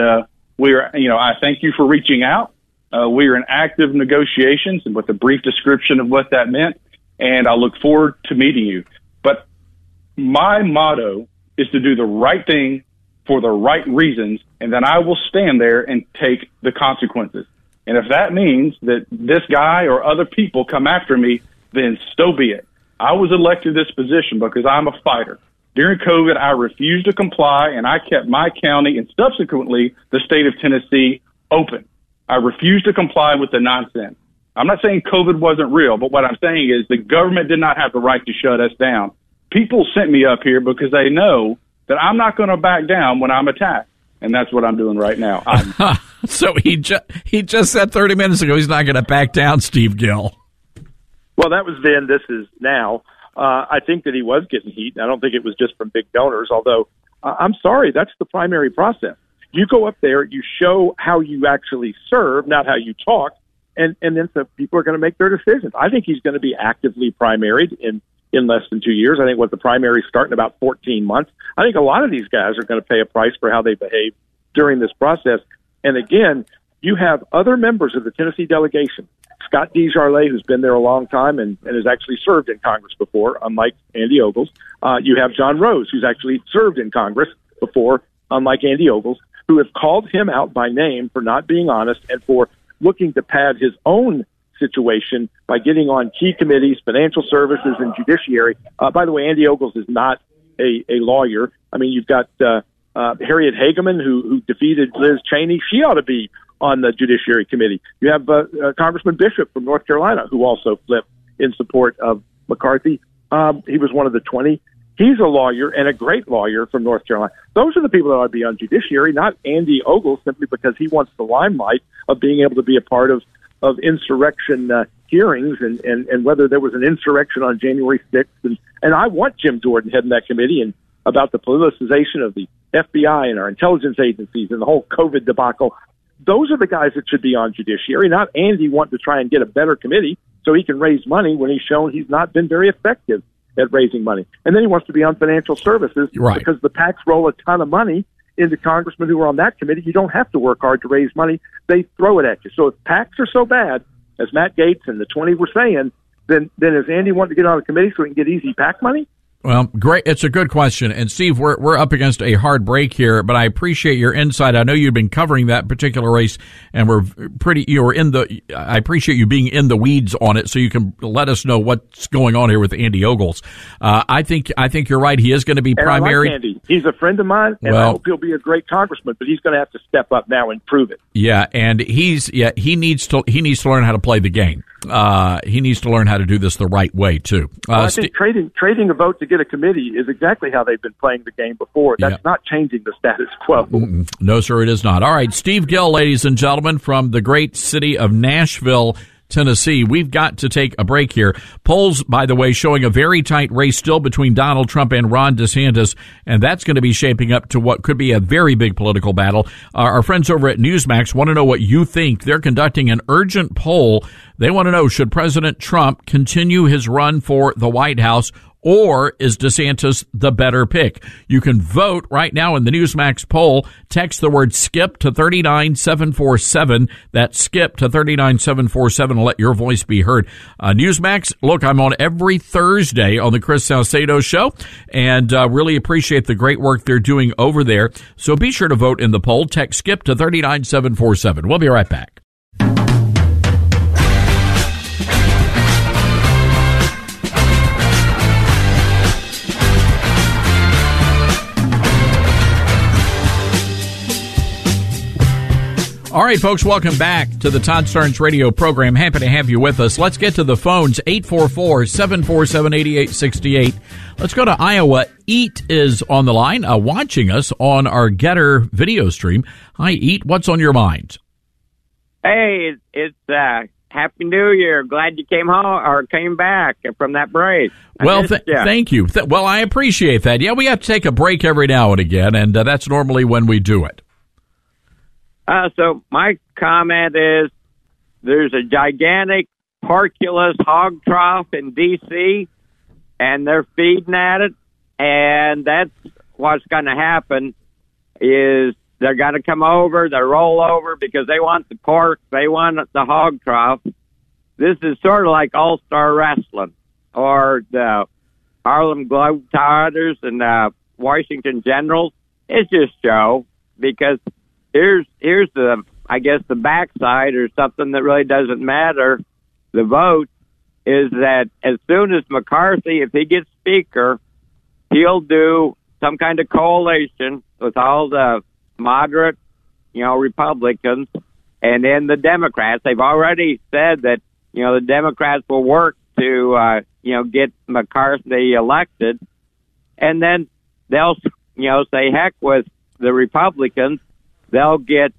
I thank you for reaching out. We are in active negotiations, and with a brief description of what that meant. And I look forward to meeting you. But my motto is to do the right thing for the right reasons, and then I will stand there and take the consequences. And if that means that this guy or other people come after me, then so be it. I was elected this position because I'm a fighter. During COVID, I refused to comply, and I kept my county and subsequently the state of Tennessee open. I refused to comply with the nonsense. I'm not saying COVID wasn't real, but what I'm saying is the government did not have the right to shut us down. People sent me up here because they know that I'm not going to back down when I'm attacked, and that's what I'm doing right now. So he just said 30 minutes ago he's not going to back down, Steve Gill. Well, that was then. This is now. I think that he was getting heat. I don't think it was just from big donors, although I'm sorry, that's the primary process. You go up there, you show how you actually serve, not how you talk, and then so people are going to make their decisions. I think he's going to be actively primaried in less than 2 years. I think the primaries start in about 14 months. I think a lot of these guys are going to pay a price for how they behave during this process. And again, you have other members of the Tennessee delegation. Scott DeJarlais, who's been there a long time and has actually served in Congress before, unlike Andy Ogles. You have John Rose, who's actually served in Congress before, unlike Andy Ogles, who have called him out by name for not being honest and for looking to pad his own situation by getting on key committees, financial services, and judiciary. By the way, Andy Ogles is not a lawyer. I mean, you've got Harriet Hageman, who defeated Liz Cheney. She ought to be on the Judiciary Committee. You have Congressman Bishop from North Carolina, who also flipped in support of McCarthy. He was one of the 20. He's a lawyer and a great lawyer from North Carolina. Those are the people that ought to be on Judiciary, not Andy Ogles, simply because he wants the limelight of being able to be a part of insurrection hearings and whether there was an insurrection on January 6th. And I want Jim Jordan heading that committee and about the politicization of the FBI and our intelligence agencies and the whole COVID debacle. Those are the guys that should be on Judiciary, not Andy wanting to try and get a better committee so he can raise money when he's shown he's not been very effective at raising money. And then he wants to be on financial services because the PACs roll a ton of money into congressmen who are on that committee. You don't have to work hard to raise money. They throw it at you. So if PACs are so bad, as Matt Gaetz and the 20 were saying, then is Andy wanting to get on a committee so he can get easy PAC money? Well, great. It's a good question. And Steve, we're up against a hard break here, but I appreciate your insight. I know you've been covering that particular race and I appreciate you being in the weeds on it so you can let us know what's going on here with Andy Ogles. I think you're right. He is going to be primary. I like Andy. He's a friend of mine and I hope he'll be a great congressman, but he's going to have to step up now and prove it. Yeah. And he needs to learn how to play the game. He needs to learn how to do this the right way too. I think trading a vote to get a committee is exactly how they've been playing the game before. That's not changing the status quo. No, sir, it is not. All right, Steve Gill, ladies and gentlemen, from the great city of Nashville, Tennessee. We've got to take a break here. Polls, by the way, showing a very tight race still between Donald Trump and Ron DeSantis, and that's going to be shaping up to what could be a very big political battle. Our friends over at Newsmax want to know what you think. They're conducting an urgent poll. They want to know, should President Trump continue his run for the White House, or is DeSantis the better pick? You can vote right now in the Newsmax poll. Text the word SKIP to 39747. That's SKIP to 39747 and let your voice be heard. Newsmax, look, I'm on every Thursday on the Chris Salcedo Show, and really appreciate the great work they're doing over there. So be sure to vote in the poll. Text SKIP to 39747. We'll be right back. All right, folks, welcome back to the Todd Starnes radio program. Happy to have you with us. Let's get to the phones, 844-747-8868. Let's go to Iowa. Eat is on the line, watching us on our Getter video stream. Hi, Eat. What's on your mind? Hey, it's Happy New Year. Glad you came home or came back from that break. Well, thank you. Well, I appreciate that. Yeah, we have to take a break every now and again, and that's normally when we do it. So my comment is there's a gigantic porculus hog trough in D.C., and they're feeding at it, and that's what's going to happen is they're going to come over, they roll over because they want the pork, they want the hog trough. This is sort of like All-Star Wrestling or the Harlem Globetrotters and Washington Generals. It's just show because here's the, I guess, the backside or something that really doesn't matter. The vote is that as soon as McCarthy, if he gets Speaker, he'll do some kind of coalition with all the moderate, Republicans, and then the Democrats. They've already said that, the Democrats will work to, get McCarthy elected, and then they'll, say heck with the Republicans. They'll get,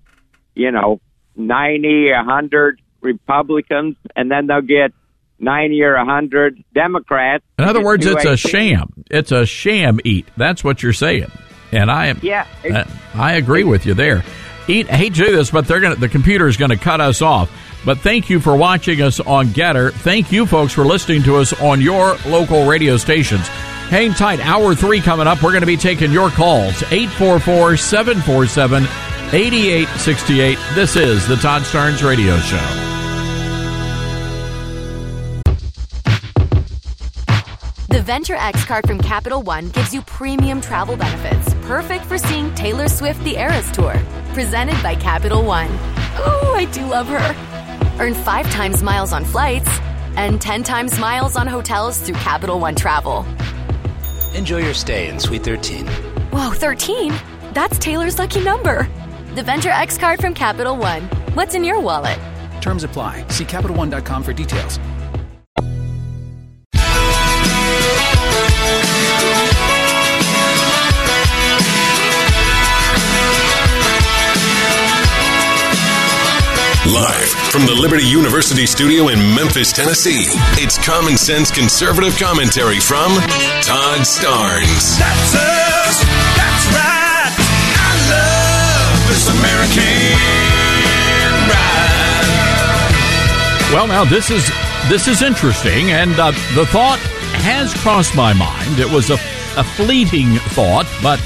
90, 100 Republicans, and then they'll get 90 or 100 Democrats. In other words, it's a sham. It's a sham, Eat. That's what you're saying. And I agree with you there. Eat, I hate to do this, but the computer is going to cut us off. But thank you for watching us on Getter. Thank you, folks, for listening to us on your local radio stations. Hang tight. Hour 3 coming up. We're going to be taking your calls. 844-747-8868. This is the Todd Starnes Radio Show. The Venture X card from Capital One gives you premium travel benefits, perfect for seeing Taylor Swift The Eras Tour. Presented by Capital One. Oh, I do love her. Earn 5 times miles on flights and 10 times miles on hotels through Capital One Travel. Enjoy your stay in Suite 13. Whoa, 13? That's Taylor's lucky number. The Venture X card from Capital One. What's in your wallet? Terms apply. See CapitalOne.com for details. Live from the Liberty University studio in Memphis, Tennessee, it's Common Sense Conservative Commentary from Todd Starnes. That's us. That's right. I love this American ride. Well, now this is interesting, and the thought has crossed my mind. It was a fleeting thought, but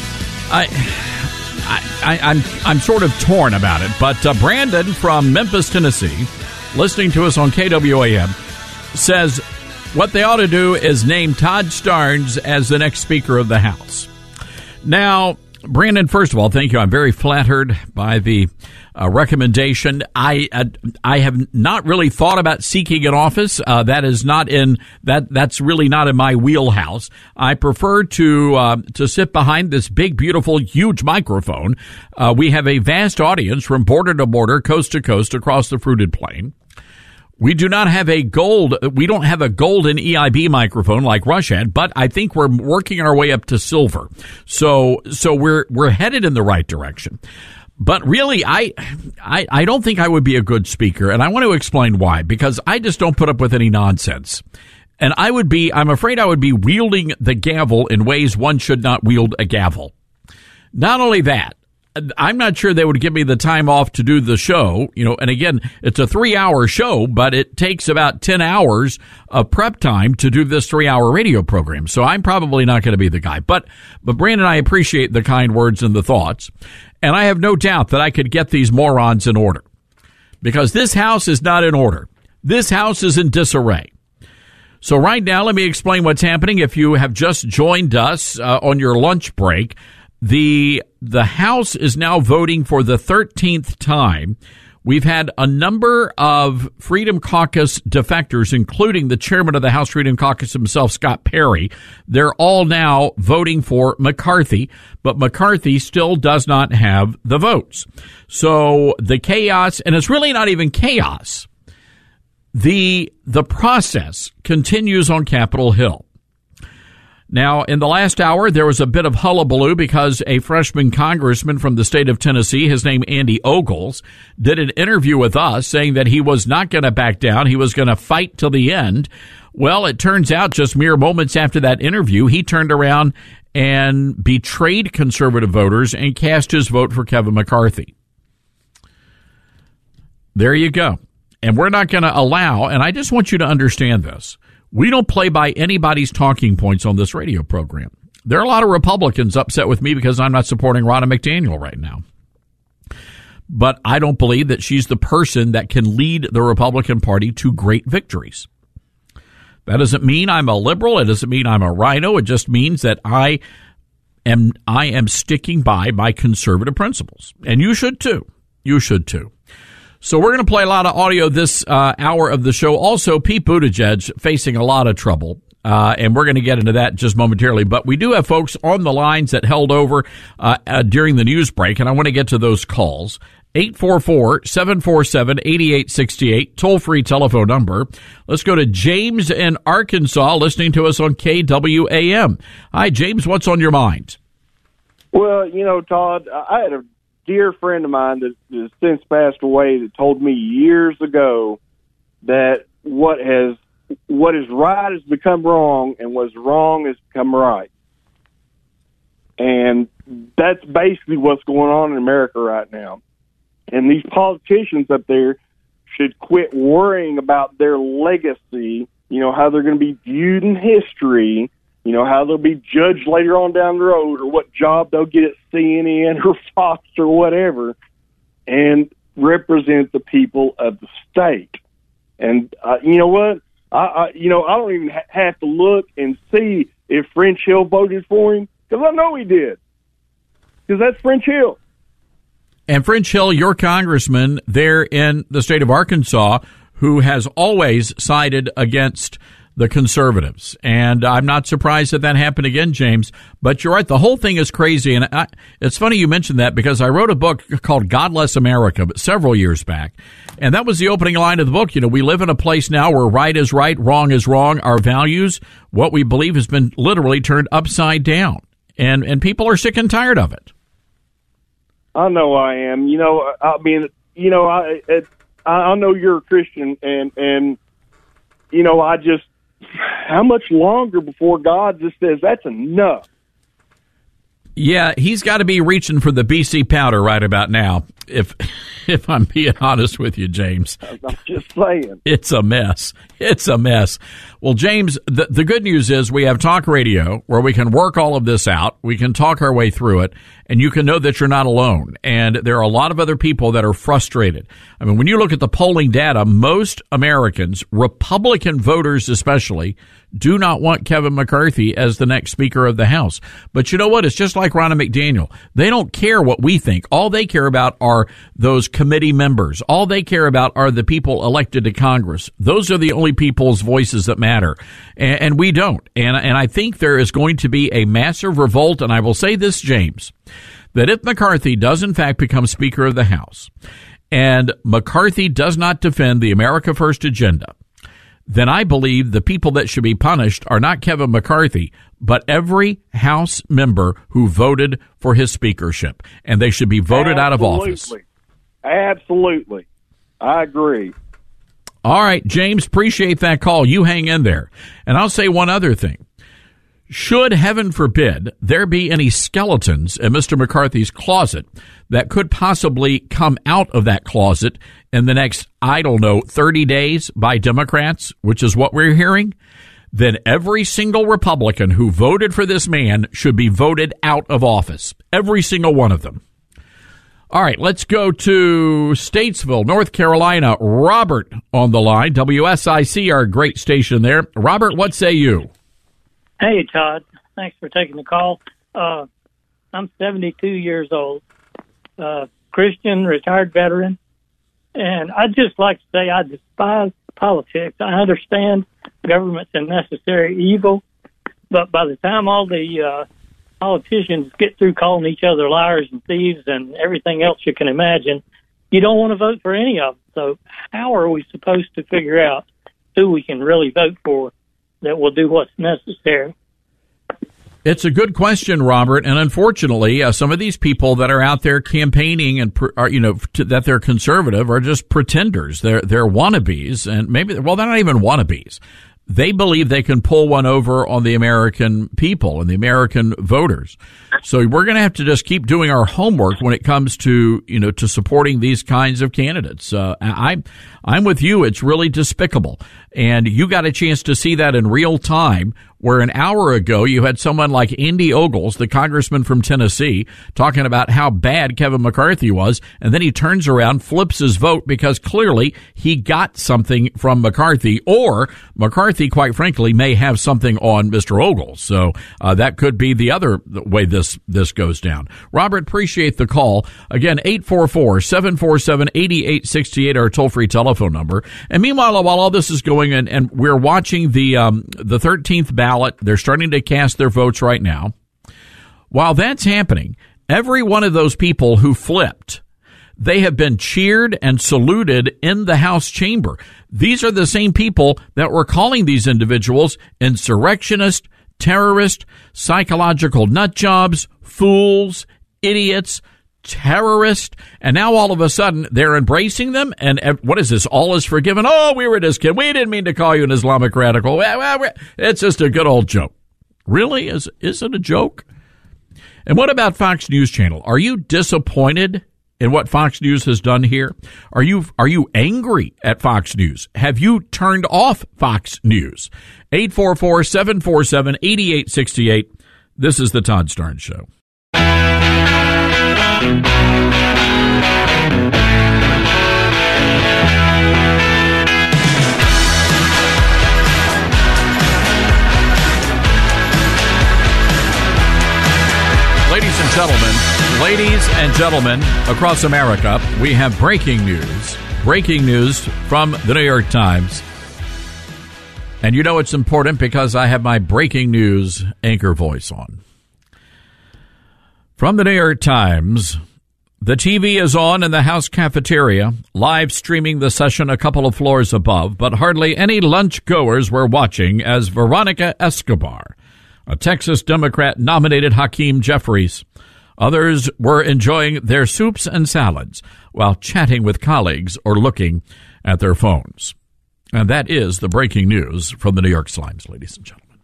I'm sort of torn about it. But Brandon from Memphis, Tennessee, listening to us on KWAM, says what they ought to do is name Todd Starnes as the next Speaker of the House. Now, Brandon, first of all, thank you. I'm very flattered by the recommendation. I have not really thought about seeking an office. That's really not in my wheelhouse. I prefer to sit behind this big, beautiful, huge microphone. We have a vast audience from border to border, coast to coast across the fruited plain. We don't have a golden EIB microphone like Rush had, but I think we're working our way up to silver. So we're headed in the right direction. But really, I don't think I would be a good speaker, and I want to explain why, because I just don't put up with any nonsense. And I'm afraid I would be wielding the gavel in ways one should not wield a gavel. Not only that, I'm not sure they would give me the time off to do the show, and again, it's a 3-hour show, but it takes about 10 hours of prep time to do this 3-hour radio program. So I'm probably not going to be the guy. But Brandon, I appreciate the kind words and the thoughts. And I have no doubt that I could get these morons in order, because this house is not in order. This house is in disarray. So right now, let me explain what's happening. If you have just joined us on your lunch break, the House is now voting for the 13th time We've had a number of Freedom Caucus defectors, including the chairman of the House Freedom Caucus himself, Scott Perry. They're all now voting for McCarthy, but McCarthy still does not have the votes. So the chaos, and it's really not even chaos. The process continues on Capitol Hill. Now, in the last hour, there was a bit of hullabaloo because a freshman congressman from the state of Tennessee, his name Andy Ogles, did an interview with us saying that he was not going to back down. He was going to fight till the end. Well, it turns out just mere moments after that interview, he turned around and betrayed conservative voters and cast his vote for Kevin McCarthy. There you go. And we're not going to allow, and I just want you to understand this, we don't play by anybody's talking points on this radio program. There are a lot of Republicans upset with me because I'm not supporting Ronna McDaniel right now. But I don't believe that she's the person that can lead the Republican Party to great victories. That doesn't mean I'm a liberal. It doesn't mean I'm a rhino. It just means that I am sticking by my conservative principles. And you should too. You should too. So we're going to play a lot of audio this hour of the show. Also, Pete Buttigieg facing a lot of trouble, and we're going to get into that just momentarily. But we do have folks on the lines that held over during the news break, and I want to get to those calls. 844-747-8868, toll-free telephone number. Let's go to James in Arkansas, listening to us on KWAM. Hi, James. What's on your mind? Well, Todd, I had a dear friend of mine that has since passed away that told me years ago that what is right has become wrong and what's wrong has become right. And that's basically what's going on in America right now. And these politicians up there should quit worrying about their legacy, how they're going to be viewed in history, how they'll be judged later on down the road, or what job they'll get at CNN or Fox or whatever, and represent the people of the state. And you know what? I don't even have to look and see if French Hill voted for him, because I know he did, because that's French Hill. And French Hill, your congressman there in the state of Arkansas, who has always sided against the conservatives. And I'm not surprised that happened again, James. But you're right. The whole thing is crazy. And it's funny you mentioned that, because I wrote a book called God Bless America several years back. And that was the opening line of the book. We live in a place now where right is right, wrong is wrong. Our values, what we believe, has been literally turned upside down. And people are sick and tired of it. I know I am. I know you're a Christian, and how much longer before God just says that's enough? Yeah, he's got to be reaching for the BC powder right about now, if I'm being honest with you, James. I'm just saying. It's a mess. It's a mess. Well, James, the good news is we have talk radio where we can work all of this out. We can talk our way through it, and you can know that you're not alone. And there are a lot of other people that are frustrated. I mean, when you look at the polling data, most Americans, Republican voters especially, do not want Kevin McCarthy as the next Speaker of the House. But you know what? It's just like Ronna McDaniel. They don't care what we think. All they care about are those committee members. All they care about are the people elected to Congress. Those are the only people's voices that matter. And we don't. And I think there is going to be a massive revolt. And I will say this, James, that if McCarthy does in fact become Speaker of the House, and McCarthy does not defend the America First agenda, then I believe the people that should be punished are not Kevin McCarthy, but every House member who voted for his speakership. And they should be voted out of office. Absolutely. I agree. All right, James, appreciate that call. You hang in there. And I'll say one other thing. Should, heaven forbid, there be any skeletons in Mr. McCarthy's closet that could possibly come out of that closet in the next, 30 days by Democrats, which is what we're hearing, then every single Republican who voted for this man should be voted out of office. Every single one of them. All right, let's go to Statesville, North Carolina. Robert on the line. WSIC, our great station there. Robert, what say you? Hey, Todd. Thanks for taking the call. I'm 72 years old, Christian, retired veteran. And I'd just like to say I despise politics. I understand government's a necessary evil, but by the time all the politicians get through calling each other liars and thieves and everything else you can imagine, you don't want to vote for any of them. So how are we supposed to figure out who we can really vote for that will do what's necessary? It's a good question, Robert, and unfortunately, some of these people that are out there campaigning and that they're conservative are just pretenders. They're wannabes, and maybe they're not even wannabes. They believe they can pull one over on the American people and the American voters. So we're going to have to just keep doing our homework when it comes to to supporting these kinds of candidates. I'm with you. It's really despicable, and you got a chance to see that in real time. Where an hour ago you had someone like Andy Ogles, the congressman from Tennessee, talking about how bad Kevin McCarthy was, and then he turns around, flips his vote because clearly he got something from McCarthy, or McCarthy, quite frankly, may have something on Mr. Ogles. So that could be the other way this goes down. Robert, appreciate the call. Again, 844-747-8868, our toll-free telephone number. And meanwhile, while all this is going on, and we're watching the 13th ballot, they're starting to cast their votes right now. While that's happening, every one of those people who flipped, they have been cheered and saluted in the House chamber. These are the same people that were calling these individuals insurrectionists, terrorists, psychological nut jobs, fools, idiots, terrorist, and now all of a sudden they're embracing them. And what is this? All is forgiven. Oh, we were just kidding. We didn't mean to call you an Islamic radical. It's just a good old joke. Really? Is it a joke? And what about Fox News Channel? Are you disappointed in what Fox News has done here? Are you angry at Fox News? Have you turned off Fox News? 844-747-8868. This is the Todd Starnes Show. Ladies and gentlemen, across America, we have breaking news. Breaking news from the New York Times. And you know it's important because I have my breaking news anchor voice on. From the New York Times, the TV is on in the House cafeteria, live streaming the session a couple of floors above, but hardly any lunch goers were watching as Veronica Escobar, a Texas Democrat, nominated Hakeem Jeffries. Others were enjoying their soups and salads while chatting with colleagues or looking at their phones. And that is the breaking news from the New York Times, ladies and gentlemen.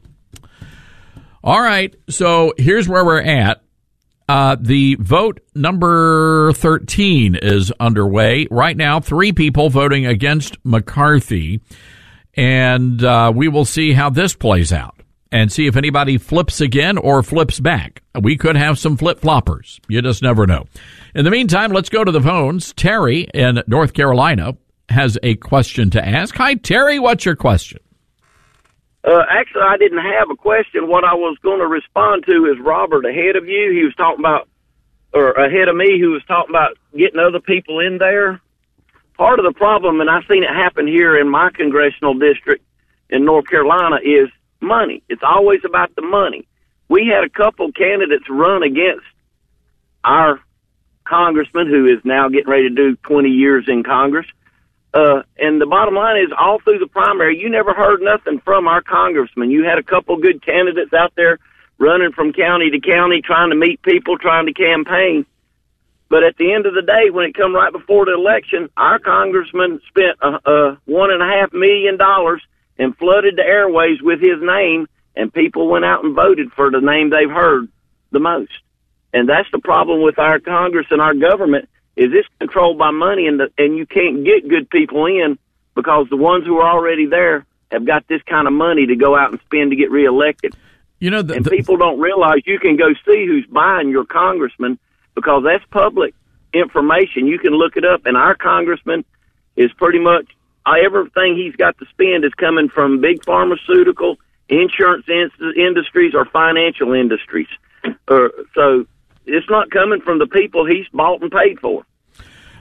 All right, so here's where we're at. The vote number 13 is underway. Right now, 3 people voting against McCarthy. And we will see how this plays out and see if anybody flips again or flips back. We could have some flip-floppers. You just never know. In the meantime, let's go to the phones. Terry in North Carolina has a question to ask. Hi, Terry. What's your question? Actually, I didn't have a question. What I was going to respond to is Robert ahead of you. He was talking about, or ahead of me, who was talking about getting other people in there. Part of the problem, and I've seen it happen here in my congressional district in North Carolina, is money. It's always about the money. We had a couple candidates run against our congressman, who is now getting ready to do 20 years in Congress. And the bottom line is, all through the primary, you never heard nothing from our congressman. You had a couple good candidates out there running from county to county, trying to meet people, trying to campaign. But at the end of the day, when it come right before the election, our congressman spent $1.5 million and flooded the airways with his name, and people went out and voted for the name they've heard the most. And that's the problem with our Congress and our government, is it's controlled by money, and you can't get good people in because the ones who are already there have got this kind of money to go out and spend to get reelected. You know, people don't realize you can go see who's buying your congressman, because that's public information. You can look it up, and our congressman is pretty much everything he's got to spend is coming from big pharmaceutical, insurance industries, or financial industries. So it's not coming from the people he's bought and paid for.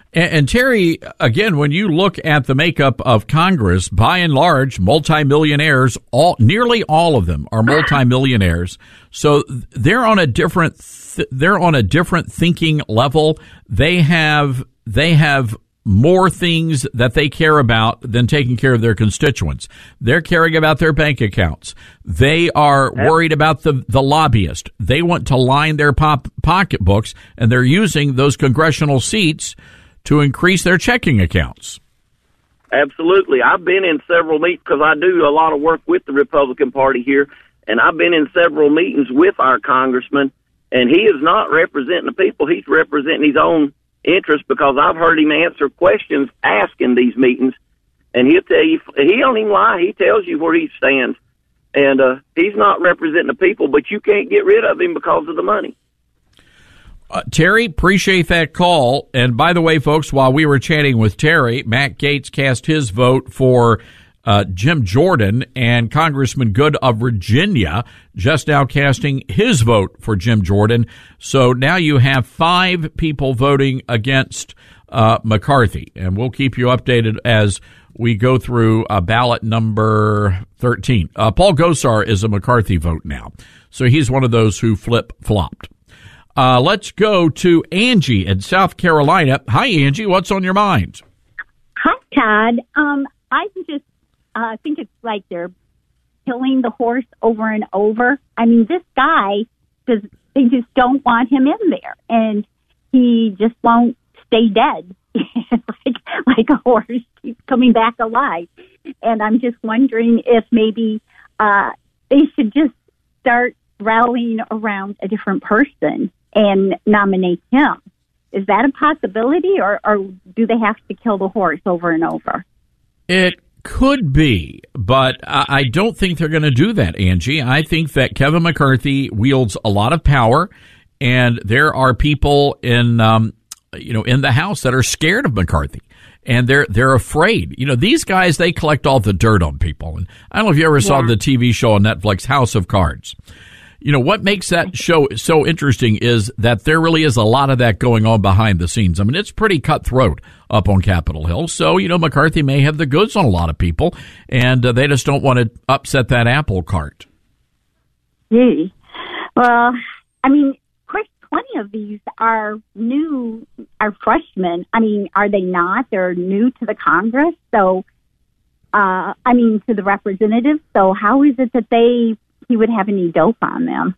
And Terry, again, when you look at the makeup of Congress, by and large, multimillionaires, nearly all of them are multimillionaires. So they're on a different thinking level. They have more things that they care about than taking care of their constituents. They're caring about their bank accounts. They are worried about the lobbyist. They want to line their pocketbooks, and they're using those congressional seats to increase their checking accounts. Absolutely. I've been in several meetings because I do a lot of work with the Republican Party here, and I've been in several meetings with our congressman, and he is not representing the people. He's representing his own interest, because I've heard him answer questions asked in these meetings, and he'll tell you, he don't even lie. He tells you where he stands, and he's not representing the people, but you can't get rid of him because of the money. Terry, appreciate that call. And by the way, folks, while we were chatting with Terry, Matt Gaetz cast his vote for Jim Jordan, and Congressman Good of Virginia just now casting his vote for Jim Jordan. So now you have 5 people voting against McCarthy, and we'll keep you updated as we go through ballot number 13. Paul Gosar is a McCarthy vote now, so he's one of those who flip-flopped. Let's go to Angie in South Carolina. Hi, Angie. What's on your mind? Hi, Todd. I think it's like they're killing the horse over and over. I mean, this guy, they just don't want him in there, and he just won't stay dead. like a horse keeps coming back alive. And I'm just wondering if maybe they should just start rallying around a different person and nominate him. Is that a possibility, or do they have to kill the horse over and over? It could be, but I don't think they're going to do that, Angie. I think that Kevin McCarthy wields a lot of power, and there are people in the House that are scared of McCarthy, and they're afraid. These guys, they collect all the dirt on people. And I don't know if you ever saw the TV show on Netflix, House of Cards. What makes that show so interesting is that there really is a lot of that going on behind the scenes. I mean, it's pretty cutthroat up on Capitol Hill. So, McCarthy may have the goods on a lot of people, and they just don't want to upset that apple cart. Gee. Well, I mean, of course, 20 of these are freshmen. I mean, are they not? They're new to the Congress. So, to the representatives. So how is it that he would have any dope on them?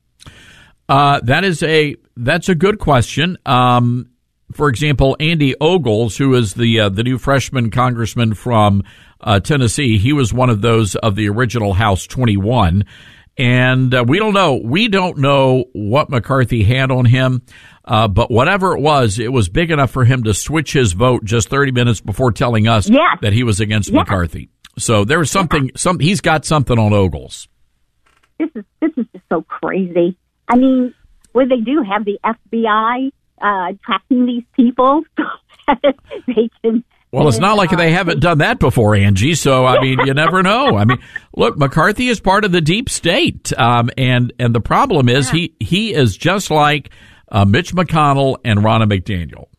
That's a good question. For example, Andy Ogles, who is the new freshman congressman from Tennessee, he was one of those of the original House 21, and we don't know. We don't know what McCarthy had on him, but whatever it was big enough for him to switch his vote just 30 minutes before telling us that he was against McCarthy. So there was something. He's got something on Ogles. This is just so crazy. I mean, what they do, have the FBI tracking these people so that they can... Well, it's not like they haven't done that before, Angie, so, I mean, you never know. I mean, look, McCarthy is part of the deep state, and the problem is he is just like Mitch McConnell and Ronna McDaniel.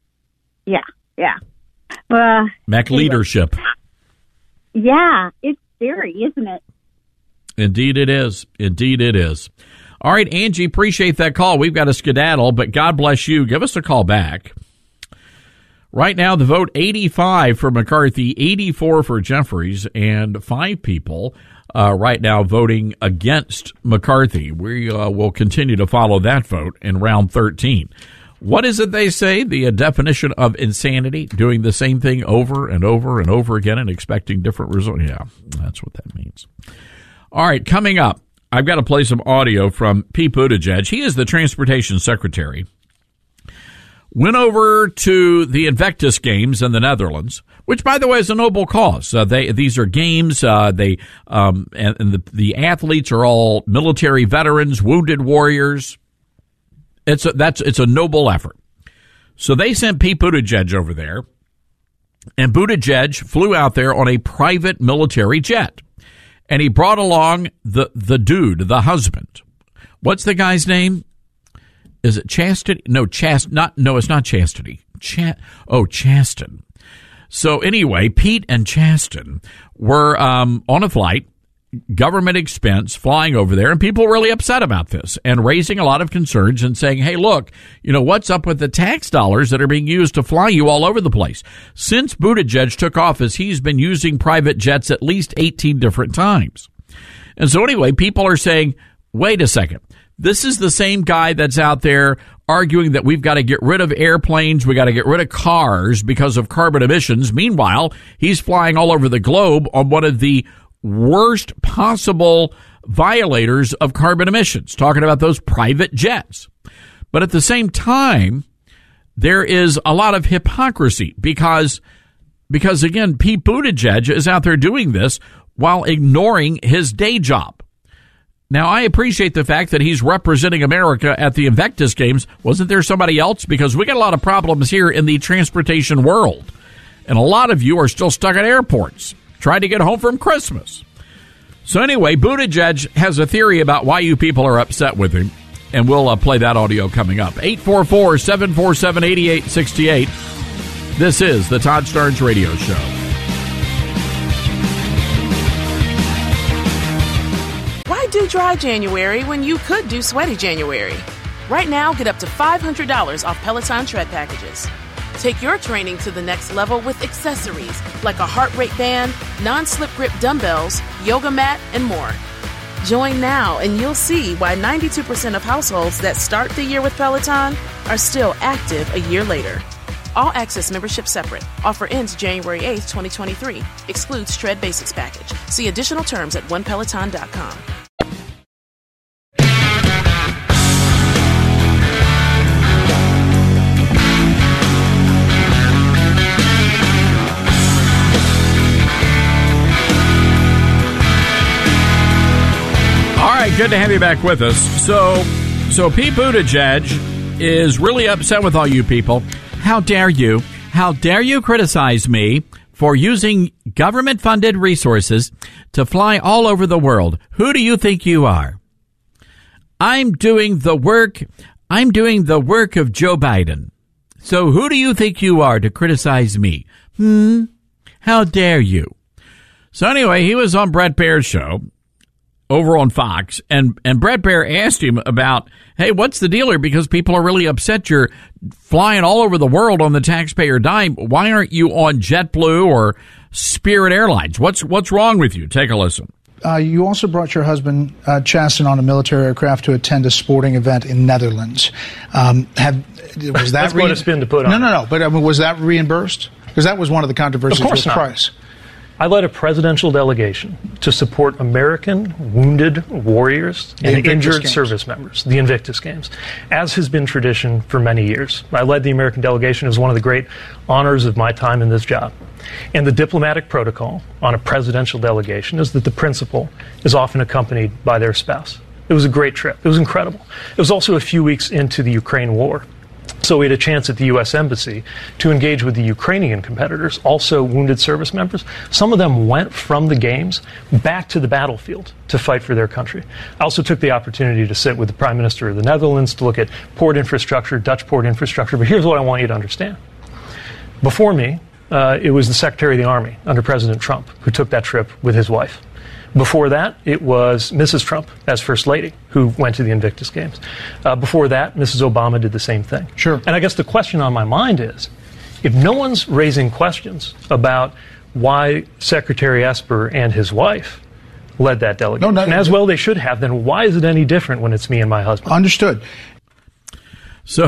Yeah. Mac leadership. Yeah, it's scary, isn't it? Indeed it is. All right, Angie, appreciate that call. We've got a skedaddle, but God bless you. Give us a call back. Right now, the vote 85 for McCarthy, 84 for Jeffries, and 5 people right now voting against McCarthy. We will continue to follow that vote in round 13. What is it they say? The definition of insanity, doing the same thing over and over and over again and expecting different results. Yeah, that's what that means. All right, coming up, I've got to play some audio from Pete Buttigieg. He is the transportation secretary. Went over to the Invictus Games in the Netherlands, which, by the way, is a noble cause. These are games. The athletes are all military veterans, wounded warriors. It's a noble effort. So they sent Pete Buttigieg over there, and Buttigieg flew out there on a private military jet. And he brought along the dude, the husband. What's the guy's name? Is it Chastity? No, it's not Chastity. Chasten. So anyway, Pete and Chasten were on a flight, government expense, flying over there, and people were really upset about this and raising a lot of concerns and saying, hey, look, what's up with the tax dollars that are being used to fly you all over the place? Since Buttigieg took office, he's been using private jets at least 18 different times. And so anyway, people are saying, wait a second. This is the same guy that's out there arguing that we've got to get rid of airplanes, we got to get rid of cars because of carbon emissions. Meanwhile, he's flying all over the globe on one of the worst possible violators of carbon emissions, talking about those private jets. But at the same time, there is a lot of hypocrisy because again, Pete Buttigieg is out there doing this while ignoring his day job. Now, I appreciate the fact that he's representing America at the Invictus Games. Wasn't there somebody else? Because we got a lot of problems here in the transportation world. And a lot of you are still stuck at airports trying to get home from Christmas. So anyway, Buttigieg has a theory about why you people are upset with him. And we'll play that audio coming up. 844-747-8868. This is the Todd Starnes Radio Show. Why do dry January when you could do sweaty January? Right now, get up to $500 off Peloton tread packages. Take your training to the next level with accessories like a heart rate band, non-slip grip dumbbells, yoga mat, and more. Join now and you'll see why 92% of households that start the year with Peloton are still active a year later. All access membership separate. Offer ends January 8th, 2023. Excludes Tread Basics package. See additional terms at onepeloton.com. All right, good to have you back with us. So Pete Buttigieg is really upset with all you people. How dare you? How dare you criticize me for using government-funded resources to fly all over the world? Who do you think you are? I'm doing the work of Joe Biden. So who do you think you are to criticize me? How dare you? So anyway, he was on Bret Baier's show over on Fox, and Bret Baier asked him about, hey, what's the deal here? Because people are really upset you're flying all over the world on the taxpayer dime. Why aren't you on JetBlue or Spirit Airlines? What's wrong with you? Take a listen. You also brought your husband, Chasten, on a military aircraft to attend a sporting event in Netherlands. Was that That's quite a spin to put on. No. But was that reimbursed? Because that was one of the controversies with the price. I led a presidential delegation to support American wounded warriors and injured service members, the Invictus Games, as has been tradition for many years. I led the American delegation as one of the great honors of my time in this job. And the diplomatic protocol on a presidential delegation is that the principal is often accompanied by their spouse. It was a great trip. It was incredible. It was also a few weeks into the Ukraine war. So we had a chance at the U.S. Embassy to engage with the Ukrainian competitors, also wounded service members. Some of them went from the games back to the battlefield to fight for their country. I also took the opportunity to sit with the Prime Minister of the Netherlands to look at port infrastructure, Dutch port infrastructure. But here's what I want you to understand. Before me, it was the Secretary of the Army under President Trump who took that trip with his wife. Before that, it was Mrs. Trump as First Lady who went to the Invictus Games. Before that, Mrs. Obama did the same thing. Sure. And I guess the question on my mind is, if no one's raising questions about why Secretary Esper and his wife led that delegation, and as well they should have, then why is it any different when it's me and my husband? Understood. So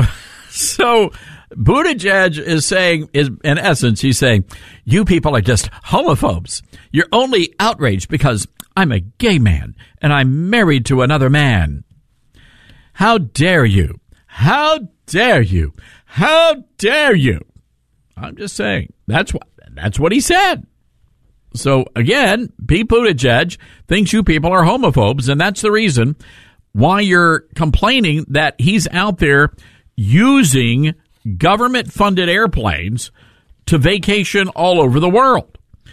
Buttigieg is saying, in essence, he's saying, you people are just homophobes. You're only outraged because I'm a gay man and I'm married to another man. How dare you? How dare you? How dare you? I'm just saying, that's what he said. So again, Pete Buttigieg thinks you people are homophobes, and that's the reason why you're complaining that he's out there using government-funded airplanes to vacation all over the world.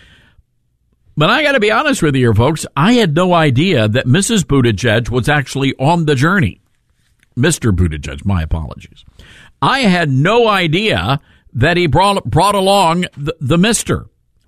But I got to be honest with you here, folks. I had no idea that Mrs. Buttigieg was actually on the journey. Mr. Buttigieg, my apologies. I had no idea that he brought along the mister.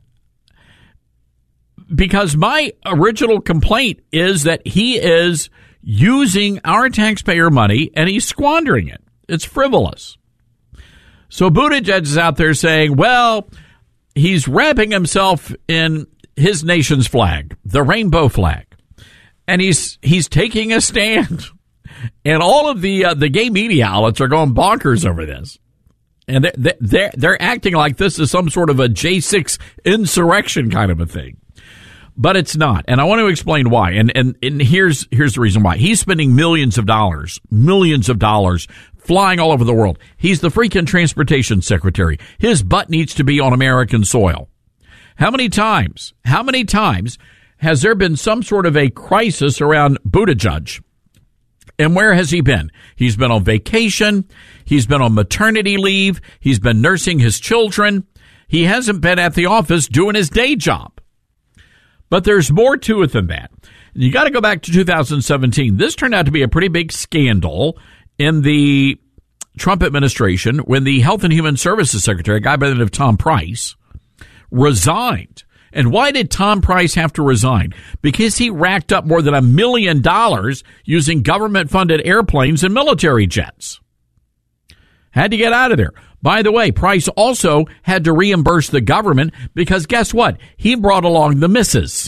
Because my original complaint is that he is using our taxpayer money and he's squandering it. It's frivolous. So Buttigieg is out there saying, well, he's wrapping himself in his nation's flag, the rainbow flag, and he's taking a stand. And all of the gay media outlets are going bonkers over this. And they're acting like this is some sort of a J6 insurrection kind of a thing. But it's not. And I want to explain why. And here's the reason why. He's spending millions of dollars flying all over the world. He's the freaking transportation secretary. His butt needs to be on American soil. How many times has there been some sort of a crisis around Buttigieg? And where has he been? He's been on vacation. He's been on maternity leave. He's been nursing his children. He hasn't been at the office doing his day job. But there's more to it than that. You got to go back to 2017. This turned out to be a pretty big scandal in the Trump administration when the Health and Human Services Secretary, a guy by the name of Tom Price, resigned. And why did Tom Price have to resign? Because he racked up more than $1 million using government-funded airplanes and military jets. Had to get out of there. By the way, Price also had to reimburse the government because guess what? He brought along the missus.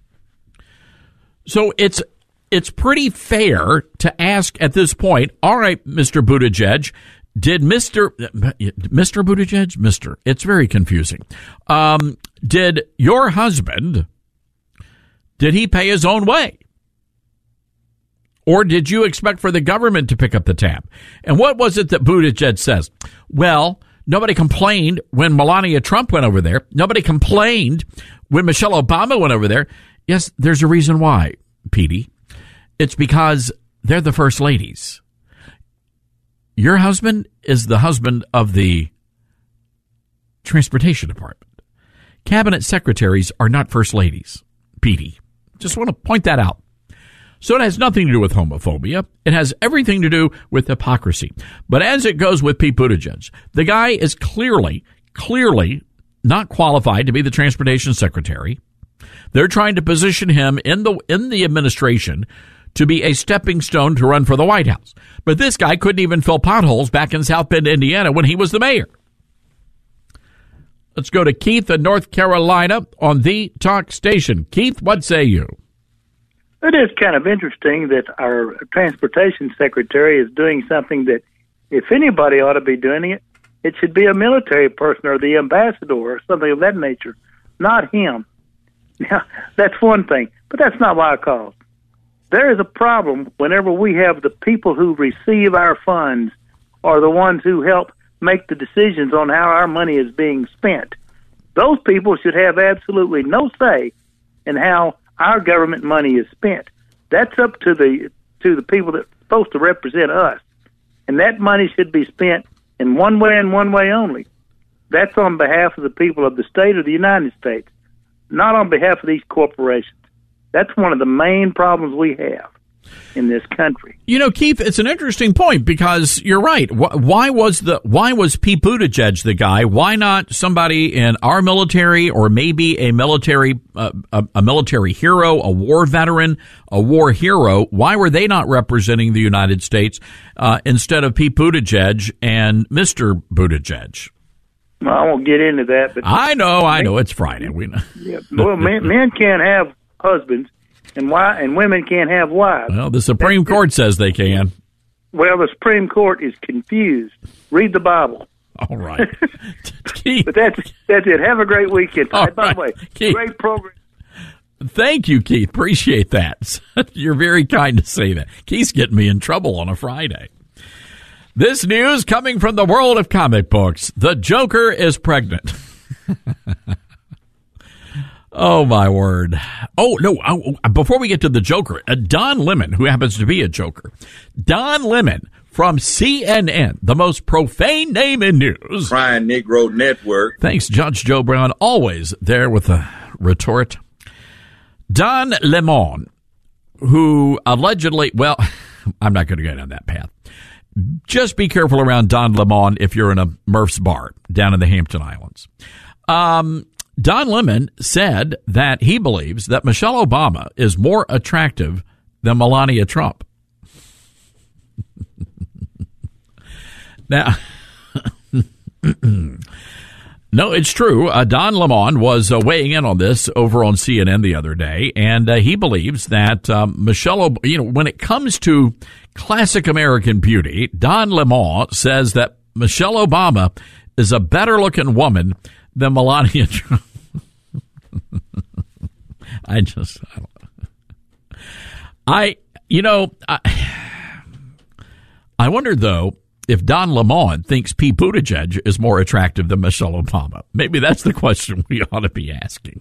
So it's pretty fair to ask at this point, all right, Mr. Buttigieg, did Mr. Buttigieg? Mr. It's very confusing. Did your husband, did he pay his own way? Or did you expect for the government to pick up the tab? And what was it that Buttigieg says? Well, nobody complained when Melania Trump went over there. Nobody complained when Michelle Obama went over there. Yes, there's a reason why, Petey. It's because they're the first ladies. Your husband is the husband of the Transportation Department. Cabinet secretaries are not first ladies, Petey. Just want to point that out. So it has nothing to do with homophobia. It has everything to do with hypocrisy. But as it goes with Pete Buttigieg, the guy is clearly not qualified to be the transportation secretary. They're trying to position him in the administration to be a stepping stone to run for the White House. But this guy couldn't even fill potholes back in South Bend, Indiana when he was the mayor. Let's go to Keith in North Carolina on the talk station. Keith, what say you? It is kind of interesting that our transportation secretary is doing something that, if anybody ought to be doing it, it should be a military person or the ambassador or something of that nature, not him. Now, that's one thing, but that's not why I called. There is a problem whenever we have the people who receive our funds are the ones who help make the decisions on how our money is being spent. Those people should have absolutely no say in how our government money is spent. That's up to the people that are supposed to represent us. And that money should be spent in one way and one way only. That's on behalf of the people of the state of the United States, not on behalf of these corporations. That's one of the main problems we have in this country. You know, Keith, it's an interesting point because you're right. Why was Pete Buttigieg the guy? Why not somebody in our military or maybe a military hero, a war veteran, a war hero? Why were they not representing the United States instead of Pete Buttigieg and Mr. Buttigieg? Well, I won't get into that, but I know it's Friday. We know. Yeah, well, men can't have husbands. And women can't have wives. Well, the Supreme Court says they can. Well, the Supreme Court is confused. Read the Bible. All right. But that's it. Have a great weekend. By the way, Keith, great program. Thank you, Keith. Appreciate that. You're very kind to say that. Keith's getting me in trouble on a Friday. This news coming from the world of comic books. The Joker is pregnant. Oh, my word. Oh, no. Before we get to the Joker, Don Lemon, who happens to be a Joker. Don Lemon from CNN, the most profane name in news. Crying Negro Network. Thanks, Judge Joe Brown, always there with a retort. Don Lemon, who allegedly, well, I'm not going to go down that path. just be careful around Don Lemon if you're in a Murph's bar down in the Hampton Islands. Don Lemon said that he believes that Michelle Obama is more attractive than Melania Trump. Now, no, it's true. Don Lemon was weighing in on this over on CNN the other day, and he believes that Michelle, when it comes to classic American beauty, Don Lemon says that Michelle Obama is a better-looking woman than Melania Trump. I don't know. I wonder, though, if Don Lemon thinks Pete Buttigieg is more attractive than Michelle Obama. Maybe that's the question we ought to be asking.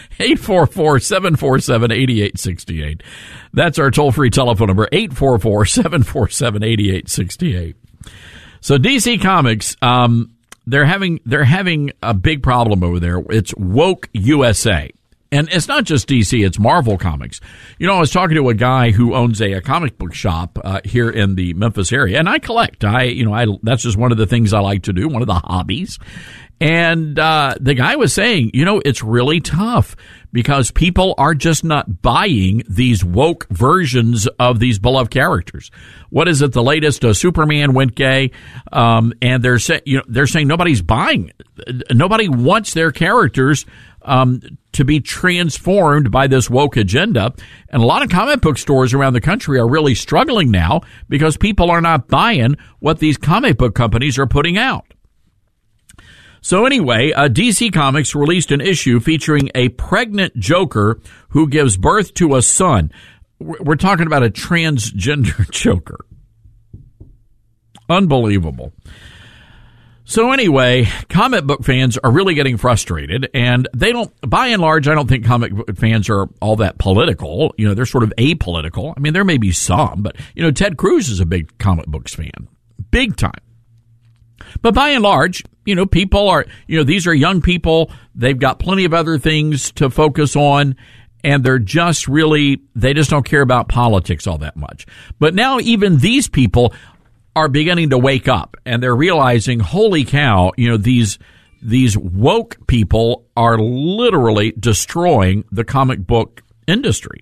844-747-8868. That's our toll-free telephone number, 844-747-8868. So DC Comics, they're having a big problem over there. It's Woke USA. And it's not just DC, it's Marvel Comics. I was talking to a guy who owns a comic book shop here in the Memphis area, and I collect. That's just one of the things I like to do, one of the hobbies. And the guy was saying, it's really tough because people are just not buying these woke versions of these beloved characters. What is it? The latest Superman went gay, and they're saying nobody's buying it. Nobody wants their characters to be transformed by this woke agenda. And a lot of comic book stores around the country are really struggling now because people are not buying what these comic book companies are putting out. So anyway, DC Comics released an issue featuring a pregnant Joker who gives birth to a son. We're talking about a transgender Joker. Unbelievable. So anyway, comic book fans are really getting frustrated, and by and large, I don't think comic book fans are all that political. They're sort of apolitical. I mean, there may be some, but, Ted Cruz is a big comic books fan. Big time. But by and large, people are, these are young people. They've got plenty of other things to focus on, and they just don't care about politics all that much. But now even these people are beginning to wake up, and they're realizing, holy cow, these woke people are literally destroying the comic book industry.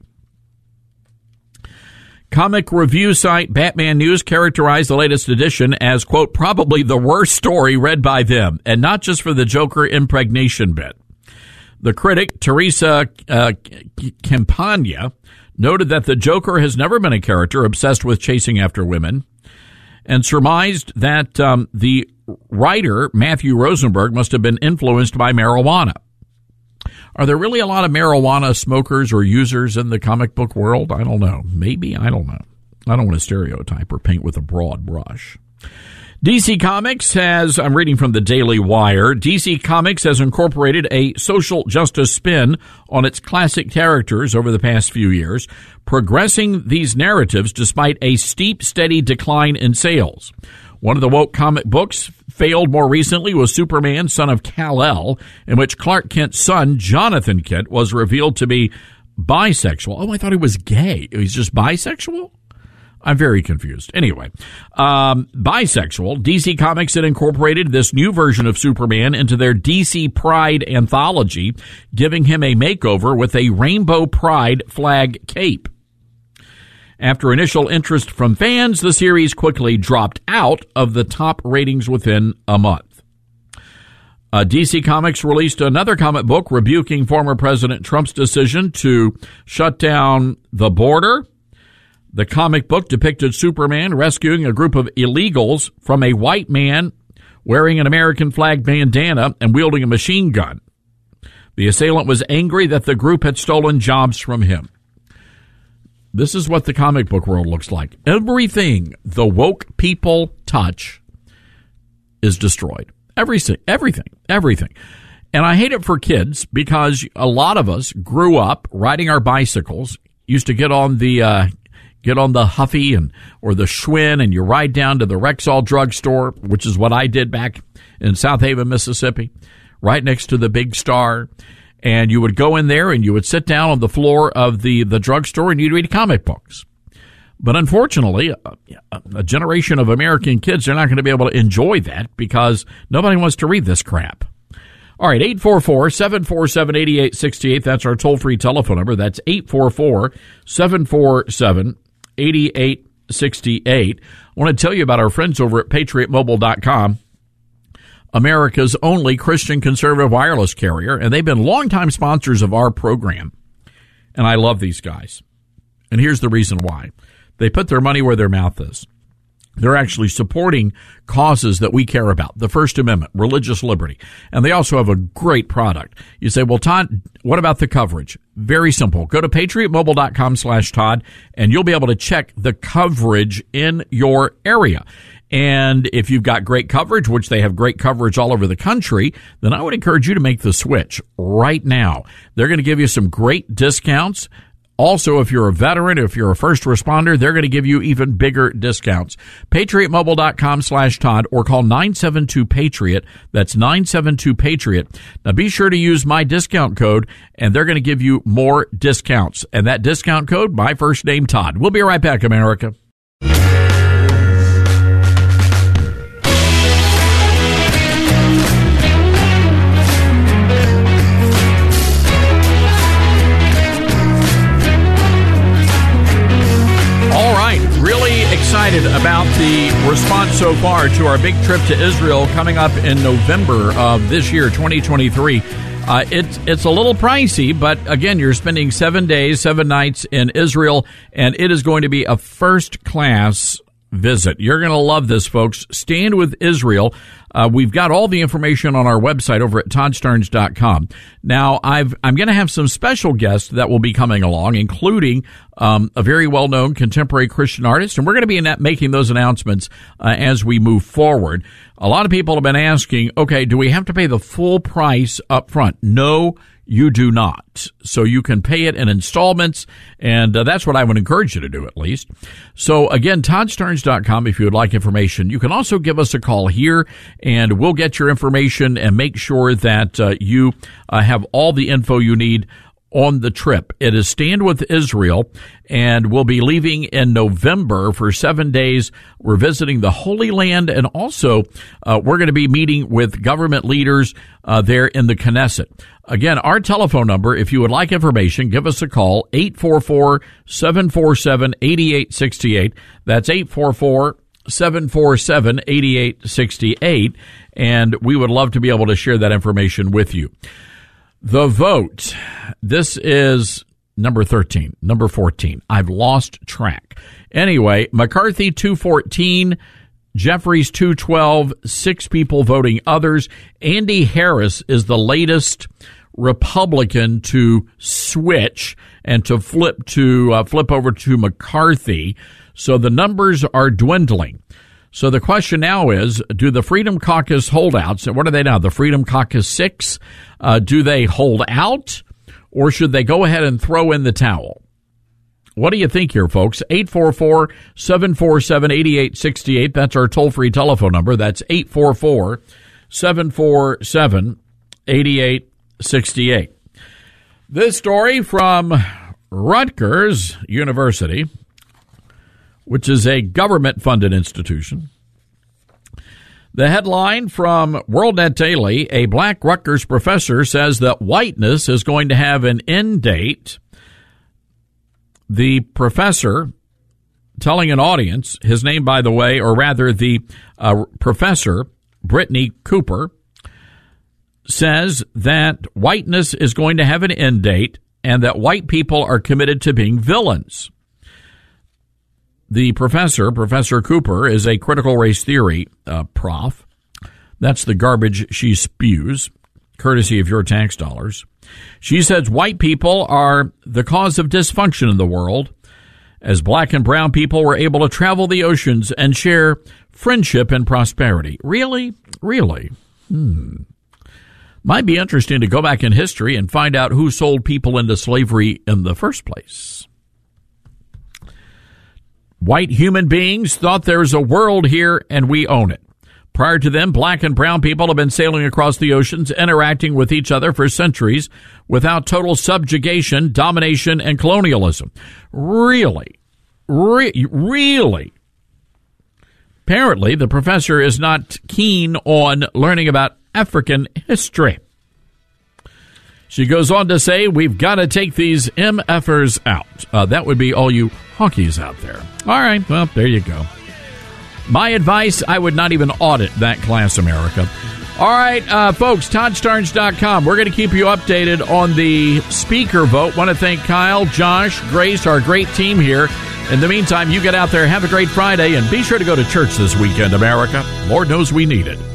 Comic review site Batman News characterized the latest edition as, quote, probably the worst story read by them, and not just for the Joker impregnation bit. The critic, Teresa Campagna, noted that the Joker has never been a character obsessed with chasing after women, and surmised that the writer, Matthew Rosenberg, must have been influenced by marijuana. Are there really a lot of marijuana smokers or users in the comic book world? I don't know. Maybe. I don't know. I don't want to stereotype or paint with a broad brush. DC Comics has, I'm reading from the Daily Wire, DC Comics has incorporated a social justice spin on its classic characters over the past few years, progressing these narratives despite a steep, steady decline in sales. One of the woke comic books failed more recently was Superman, Son of Kal-El, in which Clark Kent's son, Jonathan Kent, was revealed to be bisexual. Oh, I thought he was gay. He's just bisexual? I'm very confused. Anyway, bisexual. DC Comics had incorporated this new version of Superman into their DC Pride anthology, giving him a makeover with a rainbow pride flag cape. After initial interest from fans, the series quickly dropped out of the top ratings within a month. DC Comics released another comic book rebuking former President Trump's decision to shut down the border. The comic book depicted Superman rescuing a group of illegals from a white man wearing an American flag bandana and wielding a machine gun. The assailant was angry that the group had stolen jobs from him. This is what the comic book world looks like. Everything the woke people touch is destroyed. Everything. And I hate it for kids because a lot of us grew up riding our bicycles, used to get on the Huffy or the Schwinn, and you ride down to the Rexall drugstore, which is what I did back in South Haven, Mississippi, right next to the Big Star. And you would go in there and you would sit down on the floor of the drugstore and you'd read comic books. But unfortunately, a generation of American kids are not going to be able to enjoy that because nobody wants to read this crap. All right, 844-747-8868. That's our toll-free telephone number. That's 844-747-8868. I want to tell you about our friends over at PatriotMobile.com, America's only Christian conservative wireless carrier, and they've been longtime sponsors of our program. And I love these guys. And here's the reason why. They put their money where their mouth is. They're actually supporting causes that we care about, the First Amendment, religious liberty. And they also have a great product. You say, well, Todd, what about the coverage? Very simple. Go to patriotmobile.com/Todd, and you'll be able to check the coverage in your area. And if you've got great coverage, which they have great coverage all over the country, then I would encourage you to make the switch right now. They're going to give you some great discounts. Also, if you're a veteran, if you're a first responder, they're going to give you even bigger discounts. PatriotMobile.com/Todd or call 972-PATRIOT. That's 972-PATRIOT. Now, be sure to use my discount code, and they're going to give you more discounts. And that discount code, my first name, Todd. We'll be right back, America. Excited about the response so far to our big trip to Israel coming up in November of this year, 2023. It's a little pricey, but again, you're spending 7 days, 7 nights in Israel, and it is going to be a first-class visit. You're going to love this, folks. Stand with Israel. We've got all the information on our website over at ToddStarnes.com. Now, I'm going to have some special guests that will be coming along, including a very well-known contemporary Christian artist, and we're going to be making those announcements as we move forward. A lot of people have been asking, okay, do we have to pay the full price up front? No, you do not. So you can pay it in installments, and that's what I would encourage you to do at least. So again, ToddStarnes.com if you would like information. You can also give us a call here, and we'll get your information and make sure that you have all the info you need on the trip. It is Stand with Israel, and we'll be leaving in November for 7 days. We're visiting the Holy Land, and also we're going to be meeting with government leaders there in the Knesset. Again, our telephone number, if you would like information, give us a call, 844-747-8868. That's 844-747-8868, and we would love to be able to share that information with you. The vote. This is number 13, number 14. I've lost track. Anyway, McCarthy 214, Jeffries 212, 6 people voting others. Andy Harris is the latest Republican to switch and to flip over to McCarthy. So the numbers are dwindling. So the question now is, do the Freedom Caucus holdouts, and what are they now, the Freedom Caucus 6, do they hold out, or should they go ahead and throw in the towel? What do you think here, folks? 844-747-8868. That's our toll-free telephone number. That's 844-747-8868. This story from Rutgers University, which is a government-funded institution. The headline from WorldNet Daily, a black Rutgers professor says that whiteness is going to have an end date. The professor telling an audience, his name, by the way, or rather the professor, Brittany Cooper, says that whiteness is going to have an end date and that white people are committed to being villains. The professor, Professor Cooper, is a critical race theory prof. That's the garbage she spews, courtesy of your tax dollars. She says white people are the cause of dysfunction in the world, as black and brown people were able to travel the oceans and share friendship and prosperity. Really? Really? Might be interesting to go back in history and find out who sold people into slavery in the first place. White human beings thought there's a world here and we own it. Prior to them, black and brown people have been sailing across the oceans, interacting with each other for centuries without total subjugation, domination, and colonialism. Really? Really? Apparently, the professor is not keen on learning about African history. She goes on to say, we've got to take these MFers out. That would be all you honkies out there. All right, well, there you go. My advice, I would not even audit that class, America. All right, folks, ToddStarnes.com. We're going to keep you updated on the speaker vote. Want to thank Kyle, Josh, Grace, our great team here. In the meantime, you get out there, have a great Friday, and be sure to go to church this weekend, America. Lord knows we need it.